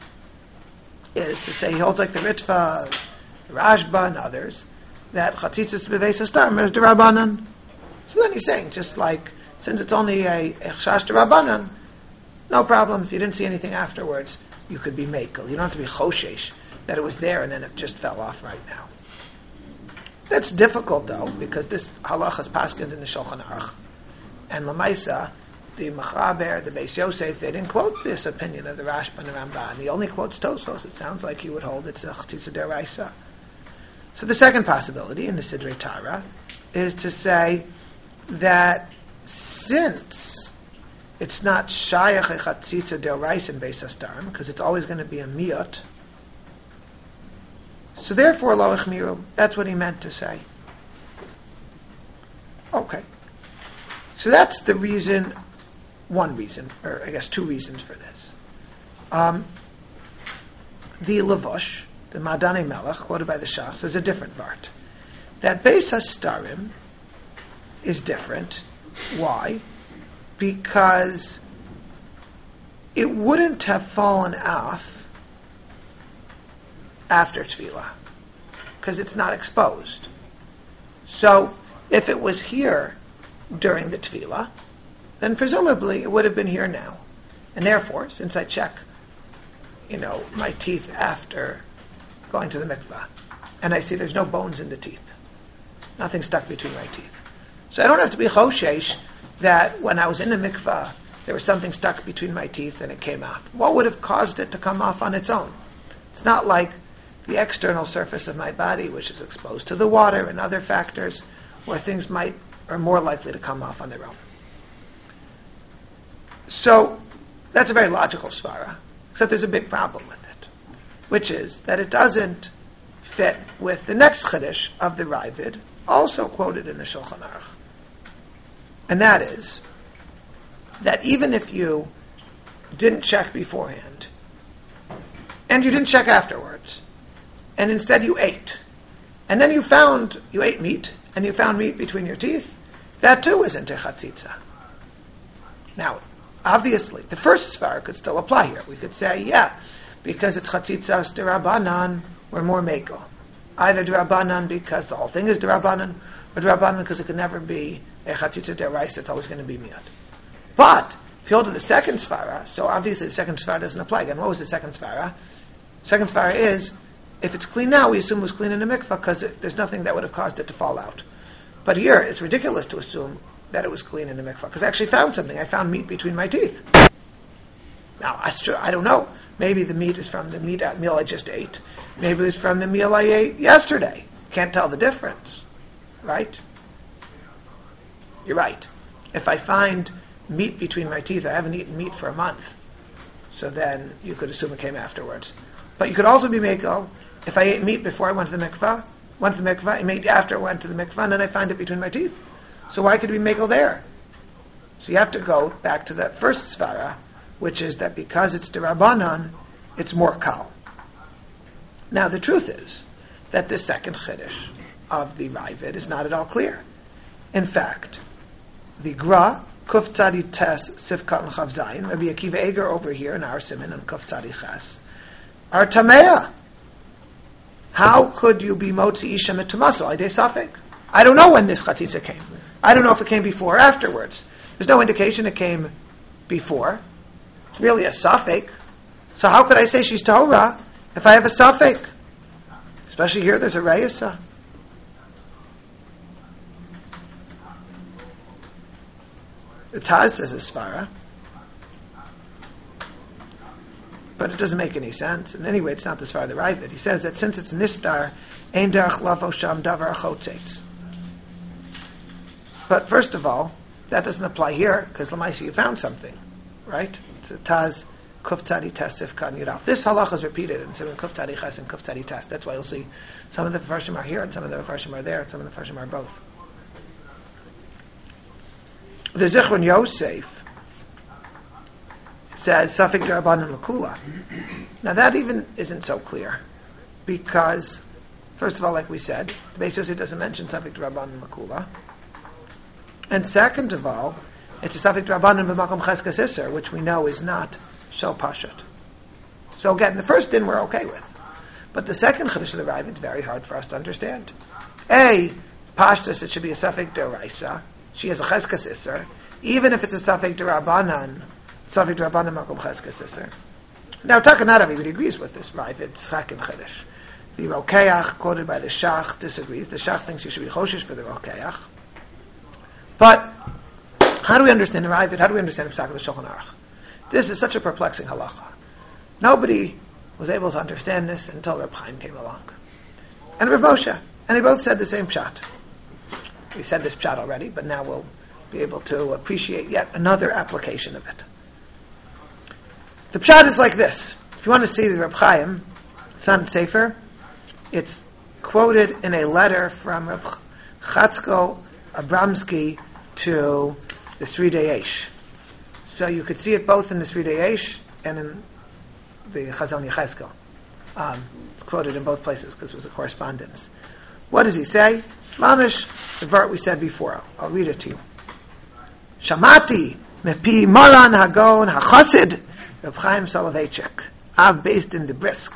S1: is to say he holds like the Ritva, the Rashba, and others, that Chatzitzas B'Beis Hastarim is D'Rabbanan. So then he's saying, just like, since it's only a Echshash D'Rabbanan, no problem, if you didn't see anything afterwards, you could be Mekel. You don't have to be Choshesh, that it was there and then it just fell off right now. That's difficult, though, because this halach is paskined in the Shulchan Aruch. And Lamaisa, the Machaber, the Beis Yosef, they didn't quote this opinion of the Rashba and the Ramban. He only quotes Tosos. It sounds like you would hold it's a Chatzitza D'Oraisa. So the second possibility in the Sidrei Tara is to say that since it's not Shayach a Chatzitza D'Oraisa in Beis Hastarim, because it's always going to be a Miyot, so therefore Lo Echmiru, that's what he meant to say. Okay. So that's the reason, one reason, or I guess two reasons for this. Um, the Lavush, the Madane Melech, quoted by the Shach, says a different part. That Beis Hastarim is different. Why? Because it wouldn't have fallen off after Tefillah, because it's not exposed. So, if it was here during the Tefillah, then presumably it would have been here now. And therefore, since I check, you know, my teeth after going to the mikvah, and I see there's no bones in the teeth, nothing stuck between my teeth. So I don't have to be choshesh that when I was in the mikvah, there was something stuck between my teeth and it came off. What would have caused it to come off on its own? It's not like the external surface of my body, which is exposed to the water and other factors, where things might are more likely to come off on their own. So that's a very logical svara, except there's a big problem with it, which is that it doesn't fit with the next chiddush of the Ravid, also quoted in the Shulchan Aruch, and that is that even if you didn't check beforehand and you didn't check afterwards, and instead you ate, and then you found you ate meat and you found meat between your teeth, that too isn't a chatzitza. Now, obviously, the first svara could still apply here. We could say, yeah, because it's chatzitzas d'Rabbanan, we're more mekel. Either d'Rabbanan because the whole thing is d'Rabbanan, or d'Rabbanan because it could never be a chatzitza d'Oraisa, it's always going to be miyat. But if you hold to the second svara, so obviously the second svara doesn't apply. Again, what was the second svara? Second svara is, if it's clean now, we assume it was clean in the mikvah because there's nothing that would have caused it to fall out. But here, it's ridiculous to assume that it was clean in the mikvah because I actually found something. I found meat between my teeth. Now, I, still, I don't know. Maybe the meat is from the meat meal I just ate. Maybe it's from the meal I ate yesterday. Can't tell the difference, right? You're right. If I find meat between my teeth, I haven't eaten meat for a month. So then you could assume it came afterwards. But you could also be mekel if I ate meat before I went to the mikvah, went to the mikvah, and ate after I went to the mikvah, and then I find it between my teeth. So why could it be mekel there? So you have to go back to that first svara, which is that because it's derabanan, it's more kal. Now the truth is that this second chiddush of the Ravid is not at all clear. In fact, the Gra, Kuf Tzadi Tes, Sifkat and Chav Zayin, Rabbi Akiva Eger over here in our Siman and Kuf Tzadi Ches, are Tamea. How could you be Motzi Isha Metumaso? I Safek. I don't know when this Chatzitza came. I don't know if it came before or afterwards. There's no indication it came before. It's really a Safek. So how could I say she's Torah if I have a Safek? Especially here, there's a Reyesa. The Taz says a Svara, but it doesn't make any sense. And anyway, it's not the Svara the Ravid. He says that since it's Nistar, Ein Derech Lavo Sham Davar Chotzetz. But first of all, that doesn't apply here because Lamaisi you found something, right? It's a Taz Kuf Tzadi Tes Sifkat Yudal. This halacha is repeated in Siman Kuf Tzadi Ches and Kuf Tzadi Tes. That's why you'll see some of the Farshim are here and some of the Farshim are there and some of the Farshim are both. The Zichron Yosef says Safek Darabanan Lakula. Now that even isn't so clear because, first of all, like we said, the Beis Yosef doesn't mention Safek Darabanan Lakula, and second of all, it's a Safek Darabanan B'makom Cheskas Isser, which we know is not Shel Pashat. So again, the first din we're okay with, but the second Chiddush of the Ravid is very hard for us to understand. A Pashtus, it should be a Safek Deraisa. She has a cheskas iser, even if it's a safek derabanan, safek derabanan makom cheskas iser. Now Takanarav even agrees with this, right? It's second chiddush. The Rokeach, quoted by the Shach, disagrees. The Shach thinks you should be choshish for the Rokeach. But how do we understand the Ravid? How do we understand the Psak of the Shulchan Aruch? This is such a perplexing halacha. Nobody was able to understand this until Reb Chaim came along, and Reb Moshe, and they both said the same pshat. We said this pshat already, but now we'll be able to appreciate yet another application of it. The pshat is like this. If you want to see the Reb Chaim, San Sefer, it's quoted in a letter from Reb Chatzkel Abramsky to the Sridei Eish. So you could see it both in the Sridei Eish and in the Chazon Yechezkel. Um, it's quoted in both places because it was a correspondence. What does he say? Mamish, the vert we said before. I'll, I'll read it to you. Shamati mepi Maran Hagon HaChasid Reb Chaim Soloveitchik, Av based in the Brisk.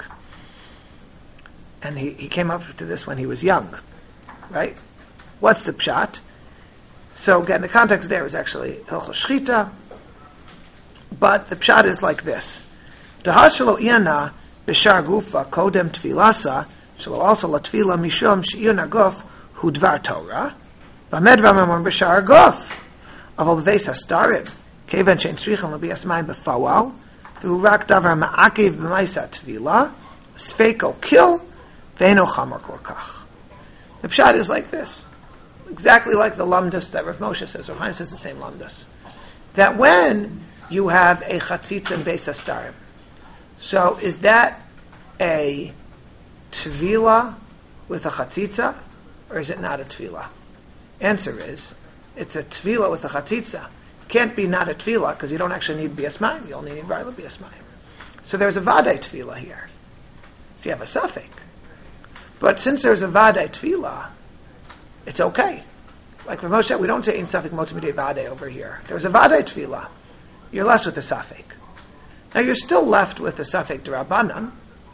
S1: And he, he came up to this when he was young. Right? What's the pshat? So again, the context there is actually Hilchos Shchita, but the pshat is like this. Dahar shelo iyana b'shar gufa kodem tfilasa shelo also la tfila mishum she'ir naguf hu dvar Torah b'med v'amamor b'shar guf avol b'veis hastarim kevan she'en tzrichan l'bias mayim b'fawal v'hu rak davar ma'akiv b'maisa tvila sfeiko kil v'eno chamor korkach. The pshat is like this. Exactly like the lumdus that Rav Moshe says. Rav Chaim says the same lumdus. That when you have a chatzitza and beis hastarim, so is that a tvila with a chatzitza, or is it not a tvila? Answer is, it's a tvila with a chatzitza. Can't be not a tvila because you don't actually need bias mayim. You only need rayla bias mayim. So there's a vadei tvila here. So you have a suffix. But since there's a vadei tvila, it's okay. Like Rav Moshe said, we don't say in safek motzimidei vadei over here. There's a vadei tvila. You're left with a safek. Now you're still left with a safek d'Rabbanan,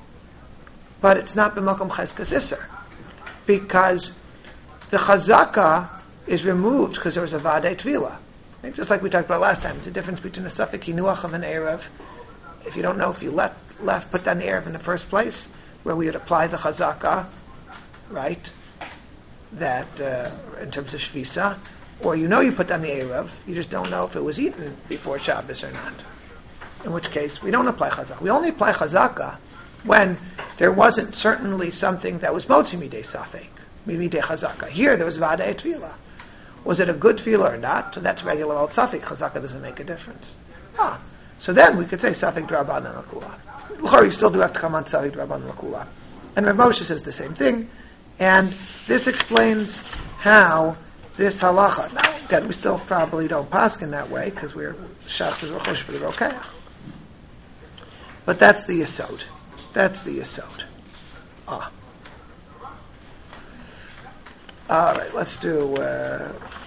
S1: but it's not b'makom cheskas iser, because the chazaka is removed because there was a vadei tvila. Just like we talked about last time, it's a difference between a safek hinuach of an erev. If you don't know if you left, left put down the erev in the first place, where we would apply the chazaka, right? That uh, in terms of shvisa, or you know you put down the erev, you just don't know if it was eaten before Shabbos or not. in which case we don't apply chazaka. We only apply chazaka when there wasn't certainly something that was motzi midei safek, midei chazaka. Here there was vadei tefillah. Was it a good tefillah or not? So that's regular old safek. Chazaka doesn't make a difference. Ah, so then we could say safek drabanan lakula. L'chor, you still do have to come on safek drabanan lakula. And Rav Moshe says the same thing, and this explains how this halacha. Now, again, we still probably don't paskin that way because we're shachs is rochosh for the rokeach. But that's the yesod. That's the yesod. Ah. All right, let's do. Uh,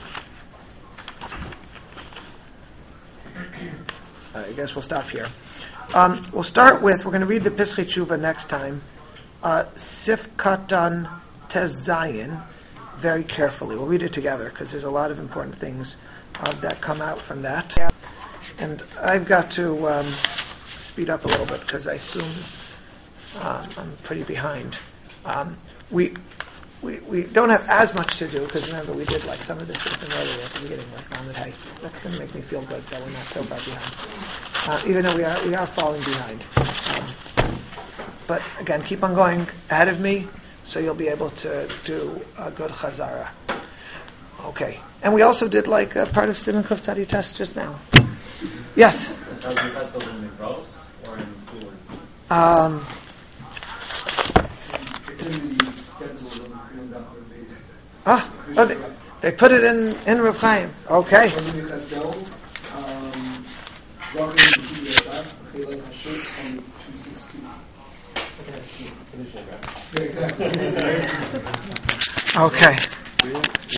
S1: I guess we'll stop here. Um, we'll start with. We're going to read the Pischei Tshuva next time. Uh, Sif Katan Tez Zayin, very carefully. We'll read it together because there's a lot of important things uh, that come out from that. And I've got to um, speed up a little bit because I assume um, I'm pretty behind. Um, we, we we don't have as much to do because remember we did like some of this stuff earlier at the beginning, like on the hay. That's going to make me feel good that we're not so far behind, uh, even though we are we are falling behind. Um, But again, keep on going ahead of me, so you'll be able to do a good chazara. Okay. And we also did like a part of Simon Kuf Tzadi test just now. Yes?
S6: Does the festival in the gross or in cooler?
S1: Um,
S3: It's in the stencils of the Korean doctor base.
S1: ah, oh, they, they put it in, in Reb Chaim. Okay.
S3: From the Chaskel, um, walking into the class, they like a shirt on two sixty. Yeah, exactly.
S1: Okay.